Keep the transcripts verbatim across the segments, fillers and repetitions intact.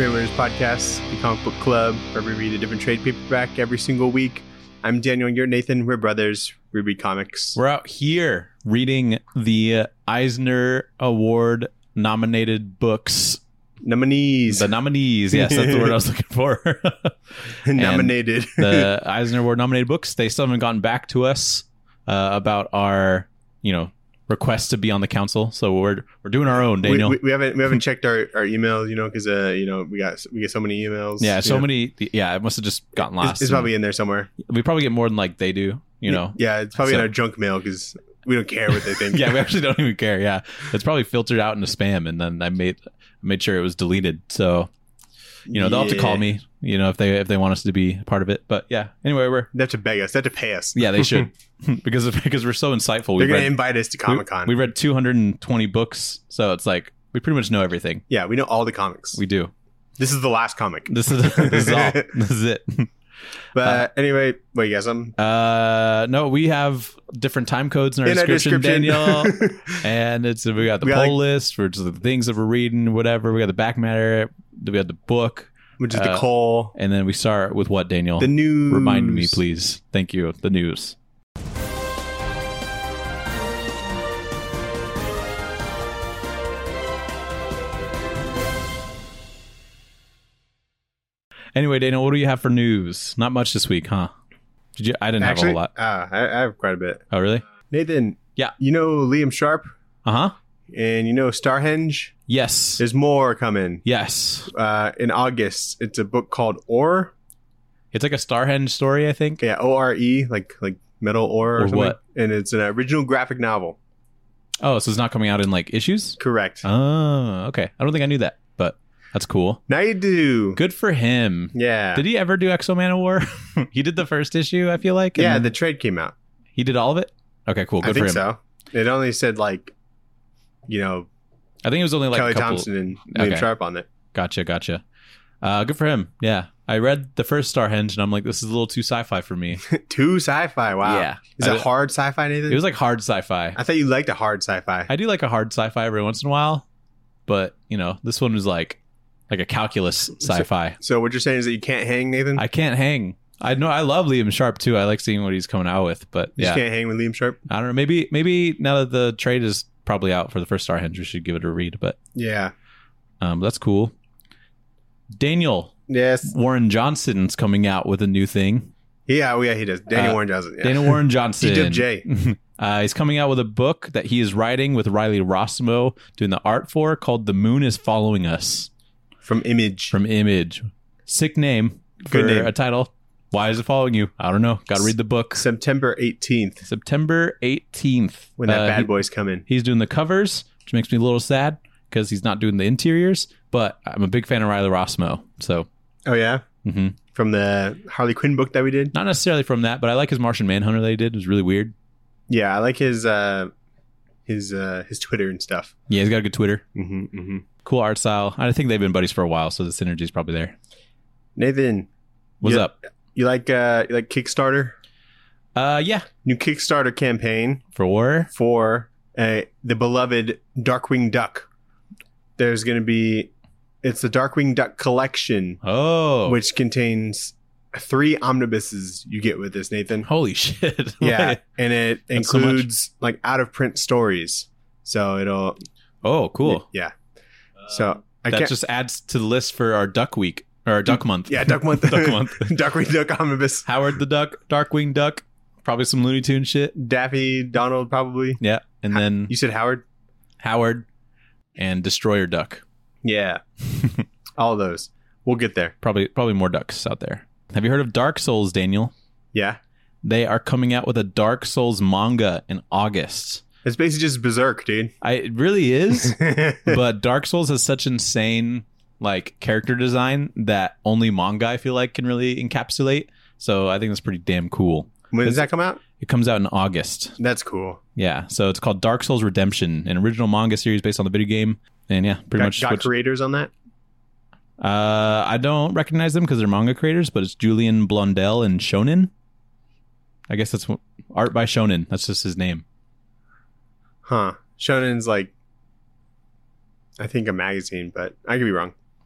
Trade Winners Podcast, the comic book club, where we read a different trade paperback every single week. I'm Daniel, and you're Nathan. We're brothers. We read comics. We're out here reading the Eisner Award nominated books. Nominees. The nominees. Yes, that's the word I was looking for. Nominated. The Eisner Award nominated books. They still haven't gotten back to us uh, about our, you know, request to be on the council. So we're we're doing our own, Daniel. We, we, we haven't we haven't checked our, our emails, you know, because uh, you know we got we get so many emails. Yeah, so know. many. Yeah, it must have just gotten lost. It's, it's probably in there somewhere. We probably get more than like they do. You know. Yeah, it's probably So- in our junk mail because we don't care what they think. Yeah, we actually don't even care. Yeah, it's probably filtered out into spam, and then I made made sure it was deleted. So, you know, they'll have to call Yeah. me. You know, if they if they want us to be a part of it. But yeah, anyway, we're They have to beg us. They have to pay us. yeah, they should because of, because we're so insightful. They're We gonna read invite us to Comic Con. we, we read two hundred twenty books, so it's like we pretty much know everything. yeah, we know all the comics. We do. This is the last comic. This is this is all. This is it. But anyway, wait, you got something? Uh, no, we have different time codes in our In our description, description. Daniel. And it's we got the We poll got, like- list for just the things that we're reading, whatever. We got the back matter. We got the book, Which is uh, the coal. and then we start with what, Daniel? The news. Remind me, please. Thank you. The news. Anyway, Daniel, what do you have for news? Not much this week, huh? Did you? I didn't Actually, have a whole lot. Uh, I, I have quite a bit. Oh, really? Nathan. Yeah. You know Liam Sharp Uh huh. and you know Starhenge? Yes. There's more coming. Yes. Uh, in August, it's a book called Ore. It's like a Starhenge story, I think. Yeah, O R E, like like metal ore or, Or something. what? And it's an original graphic novel. Oh, so it's not coming out in like issues? Correct. Oh, okay. I don't think I knew that, but that's cool. Now you do. Good for him. Yeah. Did he ever do Exo Man of War? He did the first issue, I feel like. and Yeah, then the trade came out. he did all of it. Okay, cool. Good I think for him. so. It only said like, you know, I think it was only like Kelly a couple. Thompson and Liam Okay. Sharp on it. Gotcha, gotcha. Uh, good for him. Yeah, I read the first Starhenge, and I'm like, this is a little too sci-fi for me. Two sci-fi. Wow. Yeah. Is I- it hard sci-fi, Nathan? It was like hard sci-fi. I thought you liked a hard sci-fi. I do like a hard sci-fi every once in a while, but you know, this one was like like a calculus sci-fi. So what you're saying is that you can't hang, Nathan? I can't hang. I know I love Liam Sharp too. I like seeing what he's coming out with, but you yeah, just can't hang with Liam Sharp? I don't know. Maybe maybe now that the trade is probably out for the first Starhenge, we should give it a read. But Yeah. um, that's cool. Daniel Yes. Warren Johnson's coming out with a new thing. Yeah, oh yeah, he does. Daniel Uh, Warren Johnson. Yeah. Daniel Warren Johnson. D W J. uh, he's coming out with a book that he is writing with Riley Rossmo doing the art for, called "The Moon Is Following Us" From Image. from Image. Sick name for Good name. a title. Why is it following you? I don't know. Got to read the book. September eighteenth, September eighteenth. when that Uh, bad he- boy's coming. He's doing the covers, which makes me a little sad because he's not doing the interiors. But I'm a big fan of Riley Rossmo, so Oh yeah? hmm From the Harley Quinn book that we did? not necessarily from that. But I like his Martian Manhunter that he did. It was really weird. Yeah, I like his uh his uh his Twitter and stuff. Yeah, he's got a good Twitter. hmm hmm Cool art style. I think they've been buddies for a while, so the synergy's probably there. Nathan, What's you, up? You like uh you like Kickstarter? Uh, yeah, New Kickstarter campaign for war. for uh, the beloved Darkwing Duck. There's going to be it's the Darkwing Duck collection, Oh, which contains three omnibuses you get with this, Nathan. holy shit! Yeah, and it That's so much. includes like out of print stories. So it'll Oh, cool. yeah. So I That can't just adds to the list for our Duck Week or our Duck Month. yeah, Duck Month. Duck Month. Darkwing Duck omnibus. Howard the Duck, Darkwing Duck, probably some Looney Tune shit. Daffy Donald probably. Yeah, and then You said Howard? Howard and Destroyer Duck. Yeah. All of those. We'll get there. Probably, probably more ducks out there. Have you heard of Dark Souls, Daniel? Yeah. They are coming out with a Dark Souls manga in August. It's basically just Berserk, dude. I, it really is. But Dark Souls has such insane like character design that only manga I feel like can really encapsulate. So I think that's pretty damn cool. When does It's- that come out? It comes out in August. That's cool. Yeah, so it's called Dark Souls Redemption, an original manga series based on the video game. And yeah, pretty got, much. got which- creators on that? uh, I don't recognize them because they're manga creators, but it's Julian Blondell and Shonen. I guess that's what, art by Shonen. That's just his name. Huh. Shonen's like, I think a magazine, but I could be wrong.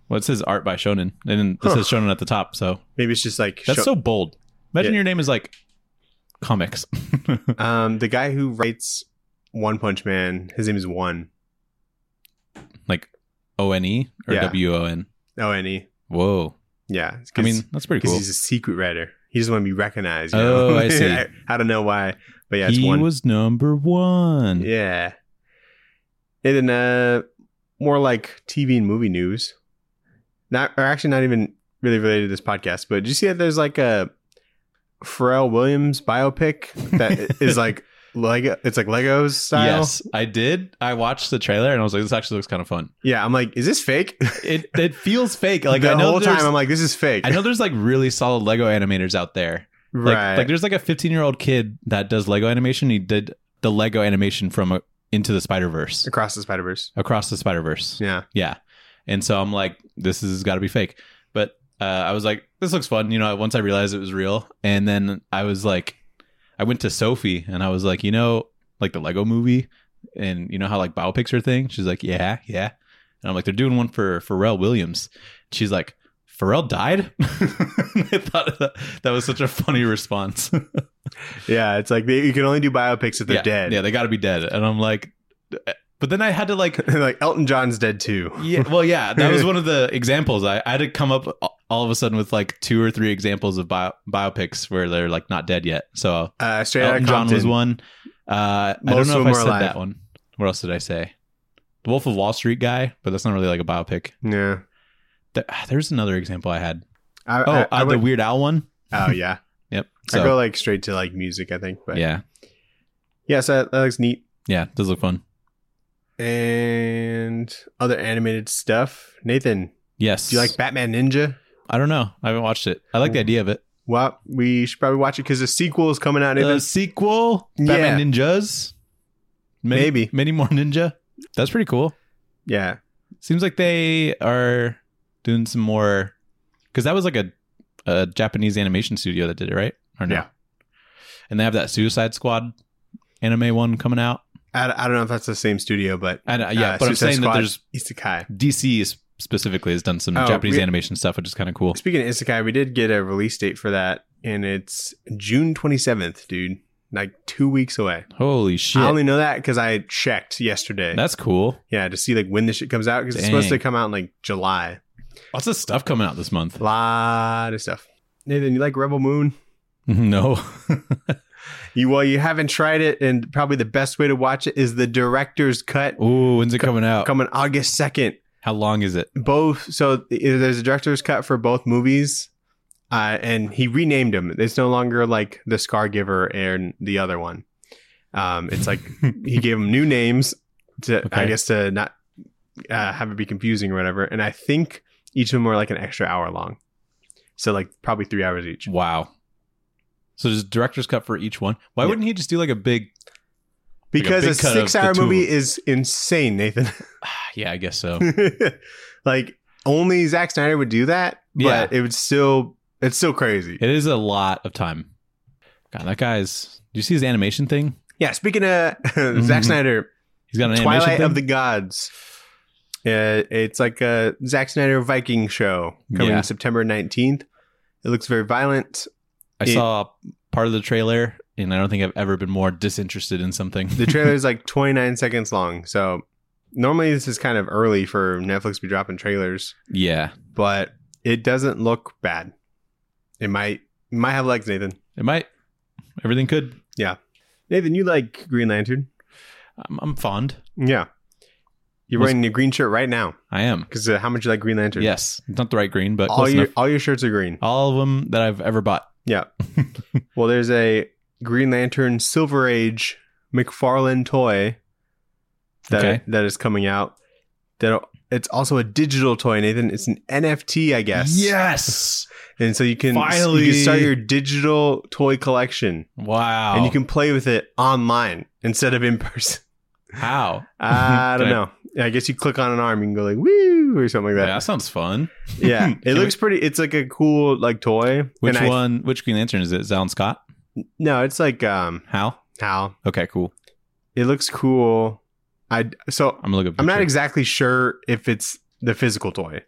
Well, it says art by Shonen, and it Huh. says Shonen at the top. So Maybe it's just like that's Sho- so bold. Imagine Yeah. your name is like comics. um the guy who writes One Punch Man. His name is One. Like O N E or Yeah. W O N. Oh, and he. Whoa. Yeah. I mean, that's pretty because cool. he's a secret writer. He doesn't want to be recognized. You Oh, know? I see. I, I don't know why, but yeah, it's he One. was number one. Yeah. And then uh, more like T V and movie news. Not, or actually, not even really related to this podcast. But did you see that there's like a Pharrell Williams biopic that is like Lego? It's like Legos style. Yes, I did. I watched the trailer and I was like, this actually looks kind of fun. Yeah, I'm like, is this fake? It it feels fake. Like the I know whole there's- time I'm like, this is fake. I know there's like really solid Lego animators out there. Like, right. like there's like a fifteen year old kid that does Lego animation. He did the Lego animation from a, Into the Spider-Verse, Across the Spider Verse. Across the Spider-Verse. Yeah. Yeah. And so I'm like, this has got to be fake. But uh, I was like, this looks fun. You know, once I realized it was real. And then I was like, I went to Sophie and I was like, you know, like the Lego movie and you know how like biopics are a thing? She's like, yeah, yeah. And I'm like, they're doing one for Pharrell Williams. She's like, Pharrell died? I thought that, that was such a funny response. Yeah, it's like they, you can only do biopics if they're yeah, dead. Yeah, they got to be dead. And I'm like, but then I had to like, Like Elton John's dead too. yeah, well, yeah, that was one of the examples. I, I had to come up all of a sudden with like two or three examples of bio, biopics where they're like not dead yet. So Uh, Straight Outta Elton John Compton. was one. Uh, I don't Most know of if I them are said alive. that one. What else did I say? The Wolf of Wall Street guy, but that's not really like a biopic. Yeah. There, there's another example I had. I, Oh, I, uh, I the went- Weird Al one. oh yeah. Yep. I So go like straight to like music, I think. But yeah, yeah, so that, that looks neat. yeah, it does look fun. And other animated stuff. Nathan, Yes. do you like Batman Ninja? I don't know. I haven't watched it. I like the idea of it. Well, we should probably watch it because the sequel is coming out. Nathan. The sequel, Yeah. Batman Ninjas. Many, Maybe. many more ninja. That's pretty cool. yeah. Seems like they are doing some more because that was like a, a Japanese animation studio that did it, right? Or no? Yeah. And they have that Suicide Squad anime one coming out. I, I don't know if that's the same studio, but And uh, yeah, uh, but I'm Suicide saying Squad, that there's Isekai. D C is specifically has done some Oh, Japanese we- animation stuff, which is kind of cool. Speaking of Isekai, we did get a release date for that, and it's June twenty-seventh, dude. Like two weeks away. Holy shit. I only know that because I checked yesterday. That's cool. yeah, to see like when this shit comes out because it's Dang. supposed to come out in like July. Lots of stuff coming out this month. A lot of stuff. Nathan, you like Rebel Moon? No. You well, you haven't tried it, and probably the best way to watch it is the director's cut Ooh, when's it coming out? coming August second. How long is it? Both, so there's a director's cut for both movies, uh, and he renamed them. It's no longer like the Scargiver and the other one. Um, it's like he gave them new names to, I Okay. guess, to not uh, have it be confusing or whatever. And I think each of them were like an extra hour long, so like probably three hours each. Wow. So there's a director's cut for each one. Why Yeah. wouldn't he just do like a big? Because big a cut of the six-hour two of movie them. is insane, Nathan. Yeah, I guess so. Like only Zack Snyder would do that, but Yeah. it would still it's still crazy. It is a lot of time. God, that guy's. Do you see his animation thing? Yeah, speaking of Zack Snyder, He's got an animation Twilight thing? of the Gods. Uh, it's like a Zack Snyder Viking show coming Yeah. September nineteenth. It looks very violent. I it- saw part of the trailer, and I don't think I've ever been more disinterested in something. The trailer is like twenty-nine seconds long. So normally this is kind of early for Netflix to be dropping trailers, Yeah, but it doesn't look bad. It might it might have legs, Nathan. it might. Everything could. Nathan, you like Green Lantern? I'm, I'm fond. Yeah. You're Was- wearing your green shirt right now I am. because uh, how much you like Green Lantern? Yes, it's not the right green, but all close your enough. all your shirts are green. All of them that I've ever bought. Yeah. Well, there's a Green Lantern Silver Age McFarlane toy that Okay. that is coming out. That it's also a digital toy, Nathan. It's an N F T, I guess. Yes. And so you can Finally. you can start your digital toy collection, Wow. and you can play with it online instead of in person. How? I don't Can know. I guess you click on an arm, you can go like woo or something like Yeah, that. that sounds fun. Yeah, it Can looks pretty. It's like a cool like toy. Which And I- one? Which Green Lantern is it? Zalon Scott? No, it's like um Hal? how Okay, cool. it looks cool. I so I'm gonna look up. a I'm not picture. exactly sure if it's the physical toy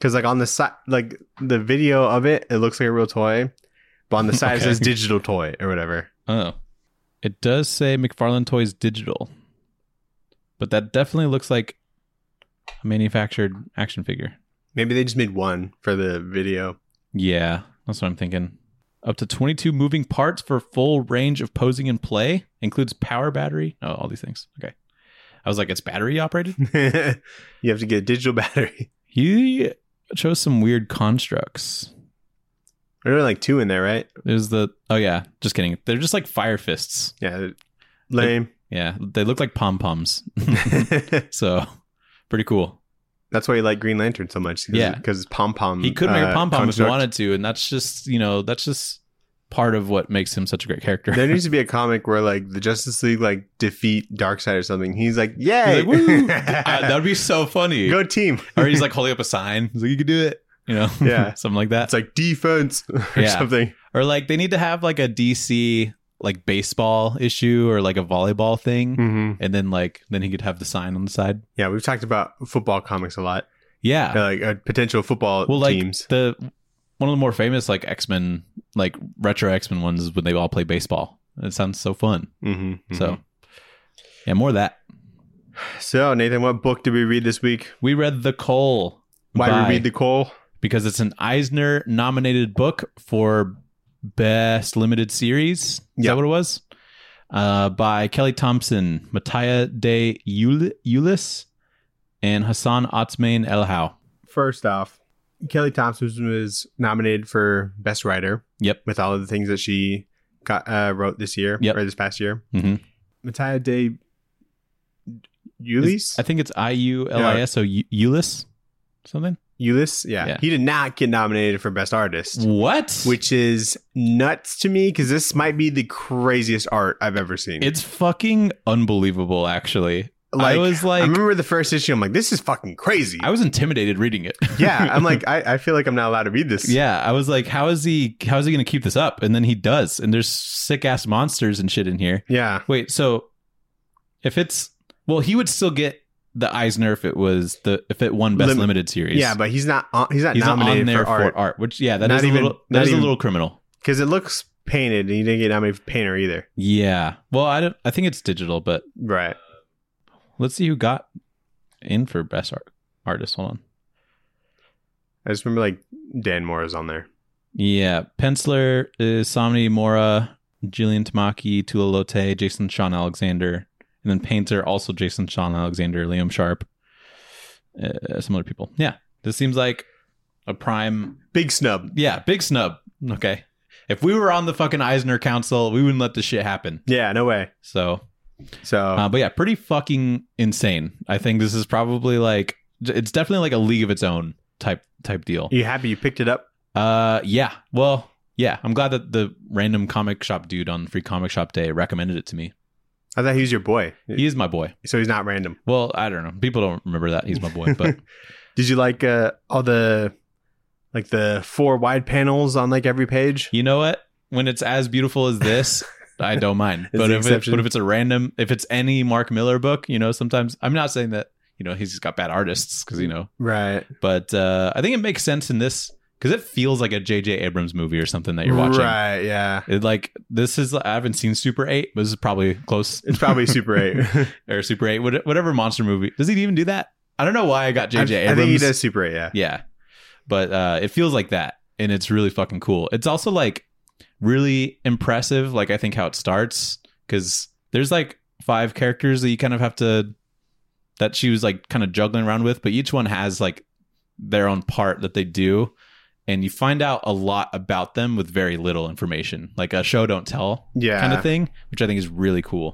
Because like on the side, like the video of it, it looks like a real toy, but on the side Okay. it says digital toy or whatever. Oh, it does say McFarlane Toys Digital, but that definitely looks like a manufactured action figure. Maybe they just made one for the video. Yeah, that's what I'm thinking. Up to twenty-two moving parts for full range of posing and play. Includes power battery. Oh, all these things. Okay. I was like, it's battery operated? You have to get a digital battery. He chose some weird constructs. There are like two in there, right? There's the... Oh, yeah. Just kidding. They're just like fire fists. Yeah, lame. Yeah. They look like pom-poms. So, pretty cool. That's why you like Green Lantern so much. Cause, Yeah. because pom pom. He could make a pom-pom if he construct. wanted to. And that's just, you know, that's just part of what makes him such a great character. There needs to be a comic where like the Justice League like defeat Darkseid or something. He's like, yay! He's like, woo! Uh, that would be so funny. Go team. Or he's like holding up a sign. He's like, you can do it. You know? Yeah. Something like that. It's like defense or Yeah. something. Or like they need to have like a D C like baseball issue or like a volleyball thing. Mm-hmm. And then like, then he could have the sign on the side. Yeah, we've talked about football comics a lot. Yeah. Uh, like uh, potential football well, like teams. the one of the more famous like X-Men, like retro X-Men ones is when they all play baseball. It sounds so fun. Mm-hmm, mm-hmm. So yeah, more of that. So Nathan, what book did we read this week? We read The Coal. Why by- we read the Cole? Because it's an Eisner nominated book for Best Limited Series. Is Yeah. that what it was? Uh, by Kelly Thompson, Mattia de Ulis, and Hassan Otsmain Elhau. First off, Kelly Thompson was nominated for Best Writer. Yep. With all of the things that she got uh, wrote this year Yep. or this past year. Mm-hmm. Mattia de Ulis? I think it's I U L I S, so U- Ulis something? Ulis? Yeah. Yeah. He did not get nominated for Best Artist, What? which is nuts to me because this might be the craziest art I've ever seen. It's fucking unbelievable, actually. like, I was like, I remember the first issue. I'm like, this is fucking crazy. I was intimidated reading it. yeah. I'm like, I, I feel like I'm not allowed to read this. Yeah, I was like, how is he how is he gonna keep this up? And then he does, and there's sick ass monsters and shit in here. Yeah. Wait, so if it's well, he would still get the Eisner if it was the if it won Best Lim- Limited Series. Yeah, but he's not. On, he's not he's not nominated on there for art. for art, which yeah, that Not is even- a little not that is even- a little criminal. Because it looks painted, and he didn't get nominated for painter either. Yeah, well, I don't. I think it's digital, but Right. let's see who got in for Best art artist. Hold on. I just remember like Dan Moore is on there. Yeah, penciler is Somni Mora, Jillian Tamaki, Tula Lotte, Jason Sean Alexander, and then painter also Jason Sean Alexander, Liam Sharp, uh, some other people. Yeah, this seems like a prime. Big snub. Yeah, big snub. Okay, if we were on the fucking Eisner Council, we wouldn't let this shit happen. Yeah. No way. So, So uh, but yeah, pretty fucking insane. I think this is probably like it's definitely like a league of its own type type deal. you happy you picked it up? Uh, yeah. Well, yeah. I'm glad that the random comic shop dude on Free Comic Shop Day recommended it to me. I thought he was your boy. He is my boy. So he's not random. Well, I don't know. People don't remember that he's my boy, but Did you like uh, all the like the four wide panels on like every page? you know what? When it's as beautiful as this, I don't mind. It's But the if it, exception. but if it's a random, if it's any Mark Miller book, you know, sometimes I'm not saying that you know he's got bad artists because you know, Right. but uh, I think it makes sense in this because it feels like a J J Abrams movie or something that you're watching. Right. Yeah. It, like this is I haven't seen Super eight, but this is probably close. It's probably Super eight. or Super eight, what- whatever monster movie. Does he even do that? I don't know why I got J J I, I Abrams. think he does Super eight. Yeah. Yeah. But uh, it feels like that. And it's really fucking cool. It's also like really impressive, like I think how it starts. Because there's like five characters that you kind of have to, that she was like kind of juggling around with. But each one has like their own part that they do. And you find out a lot about them with very little information. Like a show don't tell Yeah. kind of thing, which I think is really cool.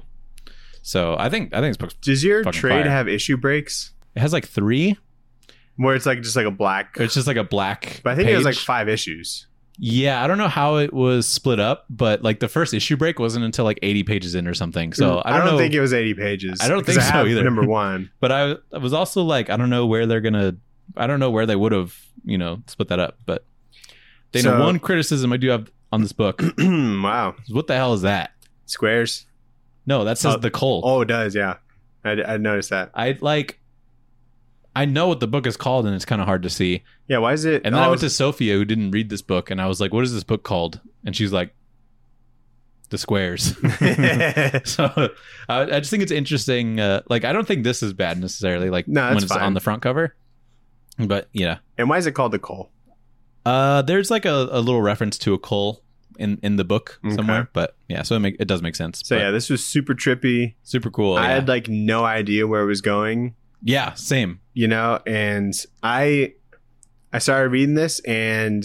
So I think I think it's Does your fucking trade fire. have issue breaks it has like three. where it's like just like a black? It's just like a black. But I think it was like page. five issues. Yeah, I don't know how it was split up, but like the first issue break wasn't until like eighty pages in or something. So I don't, know. think it was eighty pages. I don't 'cause think so have either. Number one. But I, I was also like, I don't know where they're gonna. I don't know where they would have, you know, split that up. But they know So- one criticism I do have on this book. Wow. is what the hell is that? Squares. No, that says Oh, the coal. Oh, it does. Yeah. I, I noticed that. I like. I know what the book is called, and it's kind of hard to see. Yeah, why is it? And then I oh, went to Sophia, who didn't read this book, and I was like, "What is this book called?" And she's like, "The Squares." So I, I just think it's interesting. Uh, like, I don't think this is bad necessarily. Like No, when that's it's fine. on the front cover, but yeah. And why is it called the Cull? Uh, there's like a, a little reference to a cull in, in the book Okay. somewhere, but yeah, so it make it does make sense. So But yeah, this was super trippy. super cool. I yeah. had like no idea where it was going, yeah, same. you know, and I I started reading this and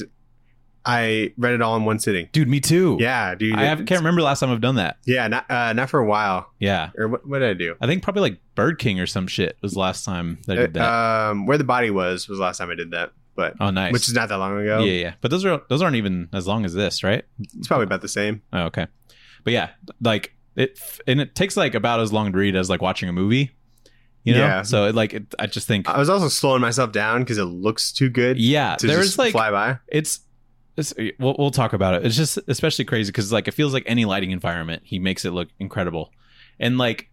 I read it all in one sitting. Dude, me too. Yeah, dude. I have, it's- can't remember last time I've done that. Yeah, not uh, not for a while. Yeah, Or what, what did I do? I think probably like Bird King or some shit was the last time that I did that. Uh, um, Where the Body Was was the last time I did that, but oh, nice. which is not that long ago. yeah, yeah. But those are those aren't even as long as this, right? It's probably about the same. Oh, okay. But yeah, like it, and it takes like about as long to read as like watching a movie. You know, Yeah. so it, like it, I just think, I was also slowing myself down because it looks too good yeah, to there's just like fly by. it's, it's we'll, we'll talk about it. It's just especially crazy because like it feels like any lighting environment, he makes it look incredible, and like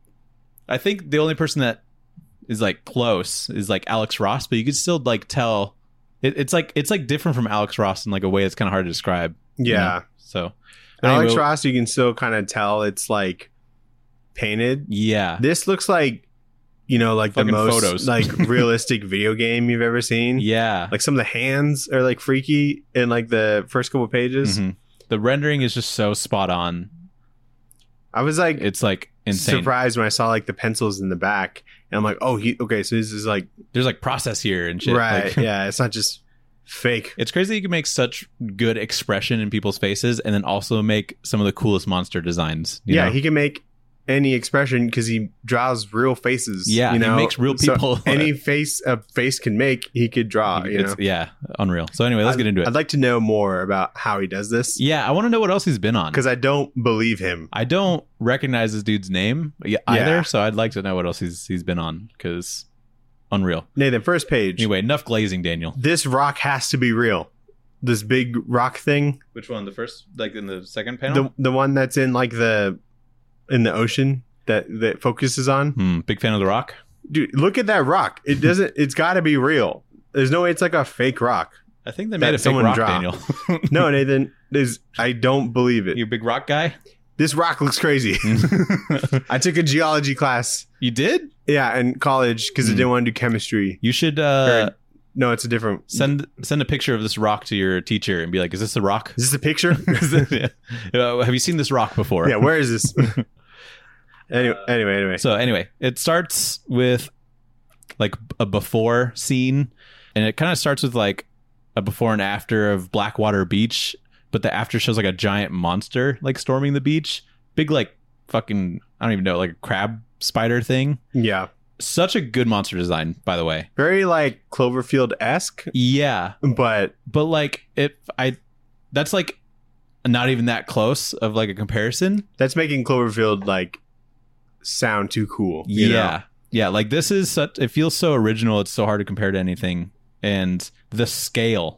I think the only person that is like close is like Alex Ross, but you could still like tell it, it's like it's like different from Alex Ross in like a way that's kind of hard to describe. you Yeah. know? So but Alex anyway, Ross, you can still kind of tell it's like painted. yeah, This looks like, you know, like Fucking the most photos. like realistic video game you've ever seen. yeah. Like some of the hands are like freaky in like the first couple pages. Mhm. The rendering is just so spot on. I was like It's like insane. surprised when I saw like the pencils in the back, and I'm like, oh, he okay, so this is like There's like process here and shit. right, Like, yeah, it's not just fake. it's crazy you can make such good expression in people's faces and then also make some of the coolest monster designs. you Yeah, know? he can make any expression because he draws real faces. Yeah, you he know, makes real So people. any face a face can make, he could draw. You It's- know, yeah, unreal. So anyway, let's I'd, get into it. I'd like to know more about how he does this yeah, I want to know what else he's been on. because I don't believe him. I don't recognize this dude's name y- either, Yeah. so I'd like to know what else he's he's been on because unreal. Nathan, first page. Anyway, enough glazing, Daniel. This rock has to be real. This big rock thing, Which one? The first, like in the second panel? the the one that's in like the in the ocean that that focuses on. Hmm, big fan of The Rock. Dude, look at that rock. It doesn't. It's got to be real. There's no way it's like a fake rock. I think they That made a fake someone rock, dropped. Daniel. No, Nathan. There's. I don't believe it. You a big rock guy? This rock looks crazy. I took a geology class. You did? Yeah, in college because I Hmm. didn't want to do chemistry. You should uh, No, it's a different. send send a picture of this rock to your teacher and be like, "Is this a rock? Is this a picture? Yeah. Uh, have you seen this rock before?" Yeah. Where is this? anyway, anyway, anyway. So anyway, it starts with like a before scene, and it kind of starts with like a before and after of Blackwater Beach, but the after shows like a giant monster like storming the beach, big like fucking I don't even know like a crab spider thing. Yeah. Such a good monster design, by the way. Very like Cloverfield esque, Yeah, but but like it, I that's like not even that close of like a comparison. that's making Cloverfield like sound too cool. you Yeah. know? Yeah. Like this is such, it feels so original. It's so hard to compare to anything. And the scale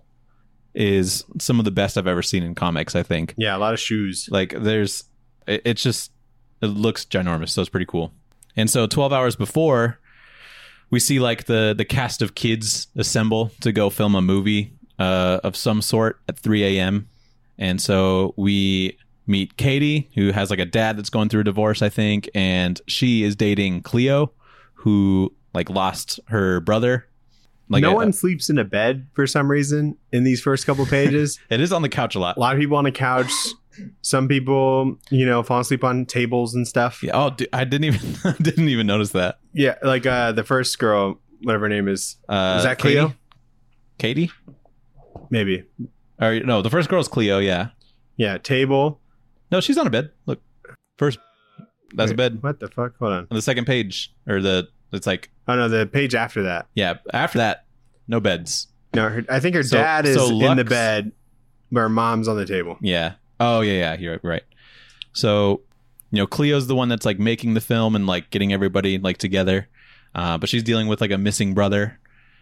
is some of the best I've ever seen in comics, I think. Yeah. A lot of shoes. Like there's, it, it's just, it looks ginormous. So it's pretty cool. And so twelve hours before, we see like the, the cast of kids assemble to go film a movie uh, of some sort at three a.m. And so we meet Katie, who has like a dad that's going through a divorce, I think, and she is dating Cleo, who like lost her brother. Like no a- one sleeps in a bed for some reason in these first couple pages. it is on the couch a lot. A lot of people on the couch. Some people, you know, fall asleep on tables and stuff. Yeah, oh, dude, I didn't even I didn't even notice that. Yeah, like uh, the first girl, whatever her name is. Uh, Is that Cleo? Katie? Maybe. Or no, the first girl's Cleo. Yeah. Yeah, table. No, she's on a bed. Look, first that's a Wait, bed What the fuck? Hold on. on the second page, or the it's like Oh no, the page after that. yeah. After that, no beds. No, her, I think her So- dad is so in the Lux- bed, but her mom's on the table. Yeah. Oh yeah, yeah. You're right. So, you know, Cleo's the one that's like making the film and like getting everybody like together, uh, but she's dealing with like a missing brother,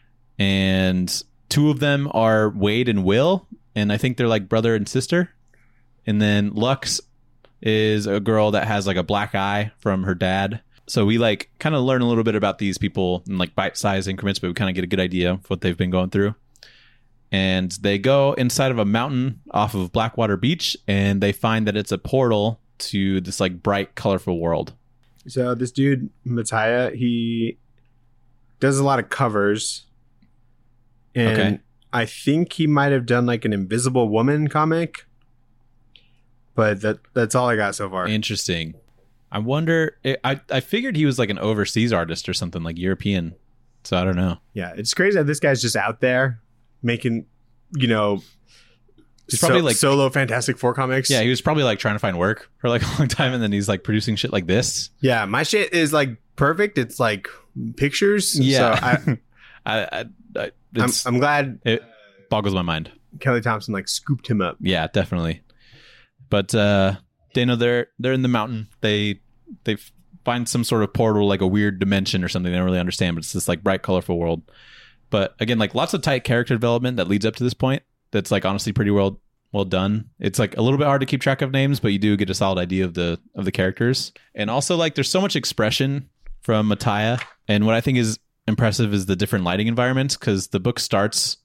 and two of them are Wade and Will, and I think they're like brother and sister. And then Lux is a girl that has like a black eye from her dad, So we like kind of learn a little bit about these people in like bite-sized increments, but we kind of get a good idea of what they've been going through. And they go inside of a mountain off of Blackwater Beach, and they find that it's a portal to this like bright, colorful world. So this dude, Mattia, he does a lot of covers. And Okay. I think he might have done like an Invisible Woman comic. But that that's all I got so far. Interesting. I wonder, I, I figured he was like an overseas artist or something, like European. So I don't know. Yeah, it's crazy that this guy's just out there making, you know, He's probably so- like- solo Fantastic Four comics. Yeah, he was probably like trying to find work for like a long time, and then he's like producing shit like this. Yeah, my shit is like perfect. It's like pictures. Yeah. So I, I, I, I I'm, it's, I'm glad it boggles my mind. Kelly Thompson like scooped him up. Yeah, definitely. But uh Dano, they're they're in the mountain. They they find some sort of portal, like a weird dimension or something. They don't really understand, but it's this like bright, colorful world. But again, like lots of tight character development that leads up to this point. That's like honestly pretty well well done. It's like a little bit hard to keep track of names, but you do get a solid idea of the of the characters. And also like there's so much expression from Mattia. And what I think is impressive is the different lighting environments, because the book starts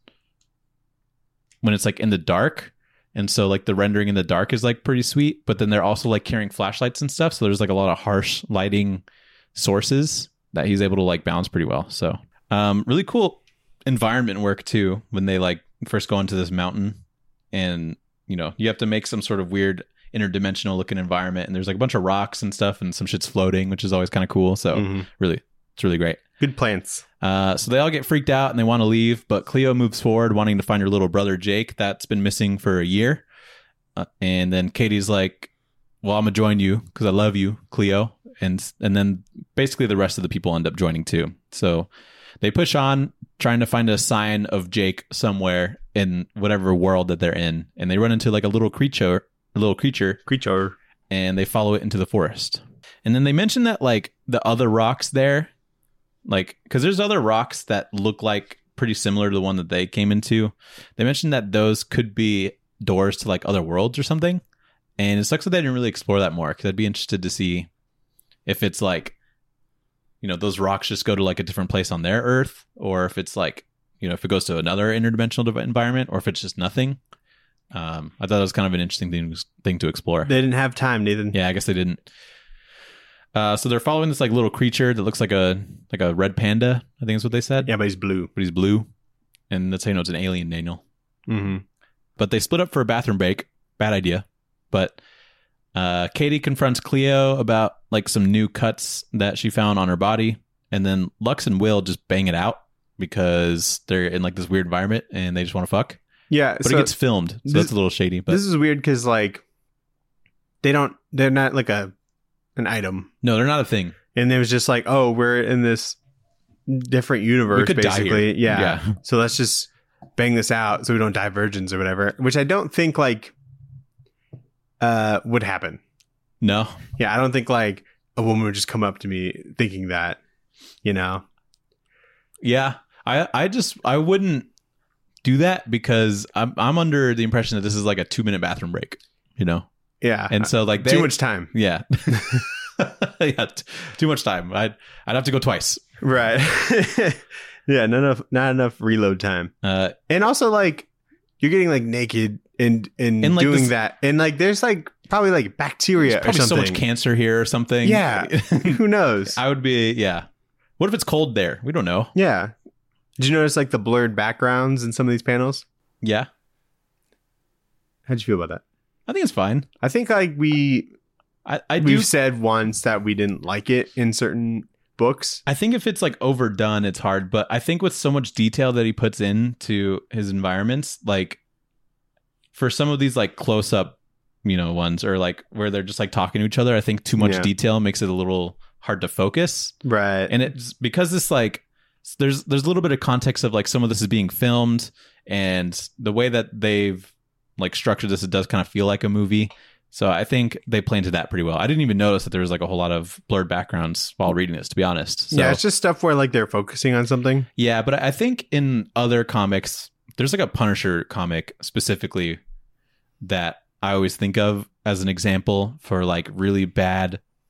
when it's like in the dark. And so like the rendering in the dark is like pretty sweet, but then they're also like carrying flashlights and stuff. So there's like a lot of harsh lighting sources that he's able to like balance pretty well. So um, really cool environment work too, when they like first go into this mountain, and you know, you have to make some sort of weird interdimensional looking environment. And there's like a bunch of rocks and stuff, and some shit's floating, which is always kind of cool. So Mhm. really, it's really great. Good plants. Uh, so they all get freaked out and they want to leave, but Cleo moves forward, wanting to find her little brother Jake that's been missing for a year. Uh, and then Katie's like, "Well, I'm gonna join you because I love you, Cleo." And and then basically the rest of the people end up joining too. So they push on, trying to find a sign of Jake somewhere in whatever world that they're in, and they run into like a little creature, a little creature, Creature. and they follow it into the forest. And then they mention that like the other rocks there, like, because there's other rocks that look like pretty similar to the one that they came into. They mentioned that those could be doors to like other worlds or something. And it sucks that they didn't really explore that more, because I'd be interested to see if it's like, you know, those rocks just go to like a different place on their Earth, or if it's like, you know, if it goes to another interdimensional dev- environment, or if it's just nothing. Um, I thought it was kind of an interesting thing, thing to explore. They didn't have time, Nathan. Yeah, I guess they didn't. Uh, so they're following this like little creature that looks like a like a red panda, I think is what they said. Yeah, but he's blue. But he's blue. And that's how you know it's an alien, Daniel. Mm-hmm. But they split up for a bathroom break. Bad idea. But uh, Katie confronts Cleo about like some new cuts that she found on her body. And then Lux and Will just bang it out because they're in like this weird environment and they just want to fuck. Yeah, But so it gets filmed. So this- that's a little shady. But this is weird because like they don't, they're not like a an item, no, they're not a thing. and it was just like, oh, we're in this different universe, We could die basically. here. Yeah. Yeah. So let's just bang this out so we don't die virgins or whatever, which I don't think like uh would happen. No. Yeah, I don't think like a woman would just come up to me thinking that, you know. Yeah, I I just I wouldn't do that because I'm I'm under the impression that this is like a two minute bathroom break, you know, Yeah, and so like they, too much time. yeah, yeah, t- too much time. I'd I'd have to go twice. Right. Yeah, not enough not enough reload time. Uh, And also like you're getting like naked and and, And, like, doing this- that. And like there's like probably like bacteria there's probably or so something. much cancer here or something. Yeah. Who knows? I would be yeah. What if it's cold there? We don't know. Yeah. Did you notice like the blurred backgrounds in some of these panels? Yeah, How'd you feel about that? I think it's fine. I think like we I I we've do. said once that we didn't like it in certain books. I think if it's like overdone, it's hard. But I think with so much detail that he puts into his environments, like for some of these like close up, you know, ones or like where they're just like talking to each other, I think too much Yeah. detail makes it a little hard to focus. Right. And it's because this like there's there's a little bit of context of like some of this is being filmed, and the way that they've like structured this, it does kind of feel like a movie. So I think they play into that pretty well. I didn't even notice that there was like a whole lot of blurred backgrounds while reading this, to be honest. So, yeah, it's just stuff where like they're focusing on something. yeah, but I think in other comics, there's like a Punisher comic specifically that I always think of as an example for like really bad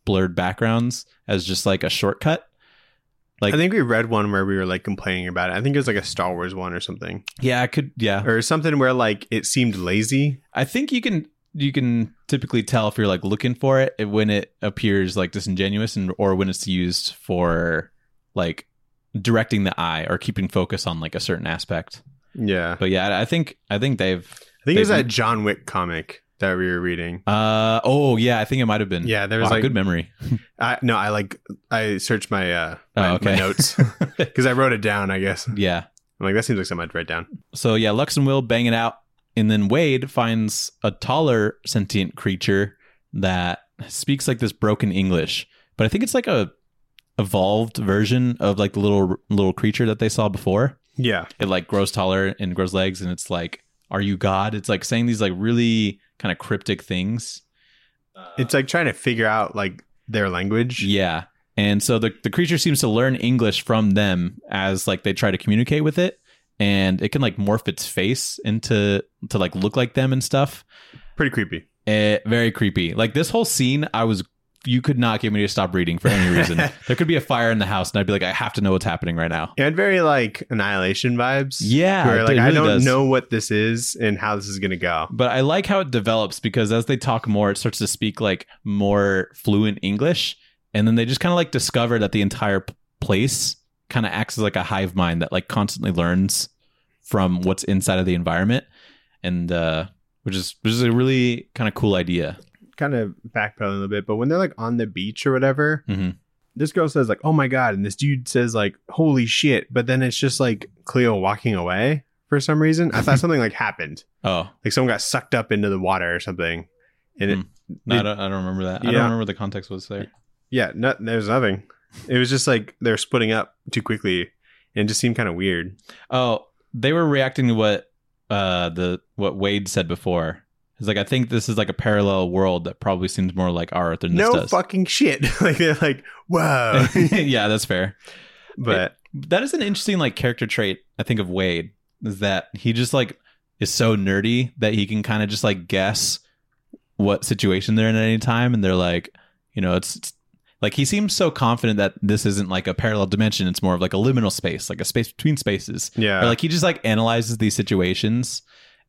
blurred backgrounds as just like a shortcut. Like I think we read one where we were like complaining about it. I think it was like a Star Wars one or something. Yeah, I could. Yeah, or something where like it seemed lazy. I think you can you can typically tell if you're like looking for it when it appears like disingenuous, and or when it's used for like directing the eye or keeping focus on like a certain aspect. Yeah, but yeah, I think I think they've. I think it was that John Wick comic that we were reading. Uh oh yeah, I think it might have been. Yeah, there was wow, like good memory. I no, I like I searched my uh my, oh, okay. my notes because I wrote it down. I guess. Yeah, I'm like that seems like something I'd write down. So yeah, Lux and Will bang it out, and then Wade finds a taller sentient creature that speaks like this broken English, but I think it's like a evolved version of like the little little creature that they saw before. Yeah, it like grows taller and grows legs, and it's like, "Are you God?" It's like saying these like really kind of cryptic things. It's like trying to figure out like their language. Yeah. And so the, the creature seems to learn English from them as like they try to communicate with it. And it can like morph its face into to like look like them and stuff. Pretty creepy. Uh, very creepy. Like this whole scene, I was you could not get me to stop reading for any reason. There could be a fire in the house and I'd be like, I have to know what's happening right now. It had very like Annihilation vibes. Yeah. Where like really I don't does. know what this is and how this is gonna go. But I like how it develops because as they talk more, it starts to speak like more fluent English. And then they just kind of like discover that the entire p- place kind of acts as like a hive mind that like constantly learns from what's inside of the environment. And uh, which is which is a really kind of cool idea. Kind of backpedaling a little bit, but when they're like on the beach or whatever, Mm-hmm. this girl says like, "Oh my god," and this dude says like, "Holy shit!" But then it's just like Cleo walking away for some reason. I thought something like happened, Oh, like someone got sucked up into the water or something. And it, Hmm. no, it- I, don't, I don't remember that. I Yeah. don't remember what the context was there. yeah, no, there's nothing. It was just like they're splitting up too quickly, and it just seemed kind of weird. Oh, they were reacting to what uh the what Wade said before. It's like I think this is like a parallel world that probably seems more like our Earth than this No does. fucking shit. Like they're like, whoa. Yeah, that's fair. But It- that is an interesting like character trait I think of Wade, is that he just like is so nerdy that he can kind of just like guess what situation they're in at any time, and they're like, you know, it's, it's like he seems so confident that this isn't like a parallel dimension, it's more of like a liminal space, like a space between spaces. yeah, Or like he just like analyzes these situations,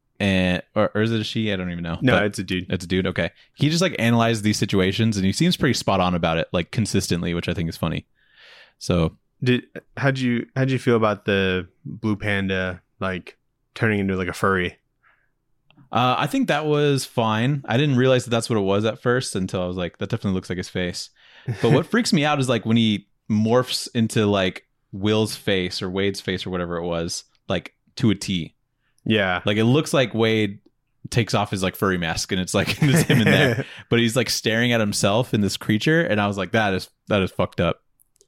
and or, or is it a she? I don't even know. no, But it's a dude. it's a dude. Okay, he just like analyzes these situations, and he seems pretty spot on about it, like consistently, which I think is funny. So Did how'd you how'd you feel about the blue panda like turning into like a furry? Uh, I think that was fine. I didn't realize that that's what it was at first until I was like, that definitely looks like his face. But what freaks me out is like when he morphs into like Will's face or Wade's face or whatever it was, like to a T. Yeah, Like it looks like Wade takes off his like furry mask and it's like it's him in there, but he's like staring at himself in this creature, and I was like, that is that is fucked up.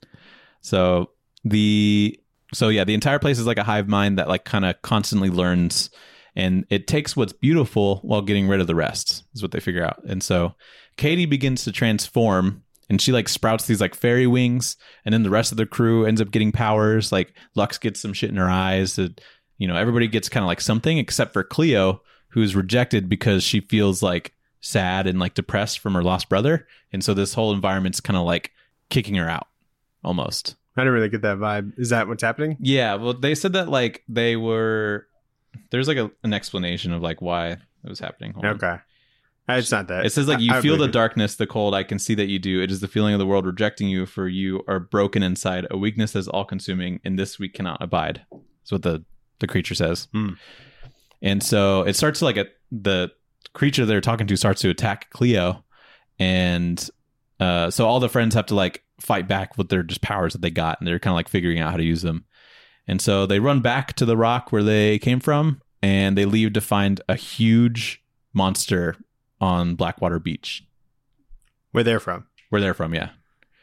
So the so yeah, the entire place is like a hive mind that like kind of constantly learns, and it takes what's beautiful while getting rid of the rest, is what they figure out. And so Katie begins to transform, and she like sprouts these like fairy wings, and then the rest of the crew ends up getting powers. Like Lux gets some shit in her eyes. That, you know, everybody gets kind of like something except for Cleo, who's rejected because she feels like sad and like depressed from her lost brother. And so this whole environment's kind of like kicking her out almost. I didn't really get that vibe. Is that what's happening? Yeah, well, they said that like they were. There's like a, an explanation of like why it was happening. Hold on. Okay, it's not that. It says like you I- I feel the believe it. darkness, the cold. I can see that you do. It is the feeling of the world rejecting you, for you are broken inside. A weakness that is all consuming, and this we cannot abide. That's what the the creature says. Hmm. And so it starts to like a the creature they're talking to starts to attack Cleo, and uh, so all the friends have to like fight back with their just powers that they got, and they're kind of like figuring out how to use them. And so they run back to the rock where they came from, and they leave to find a huge monster on Blackwater Beach, Where they're from. where they're from. Yeah.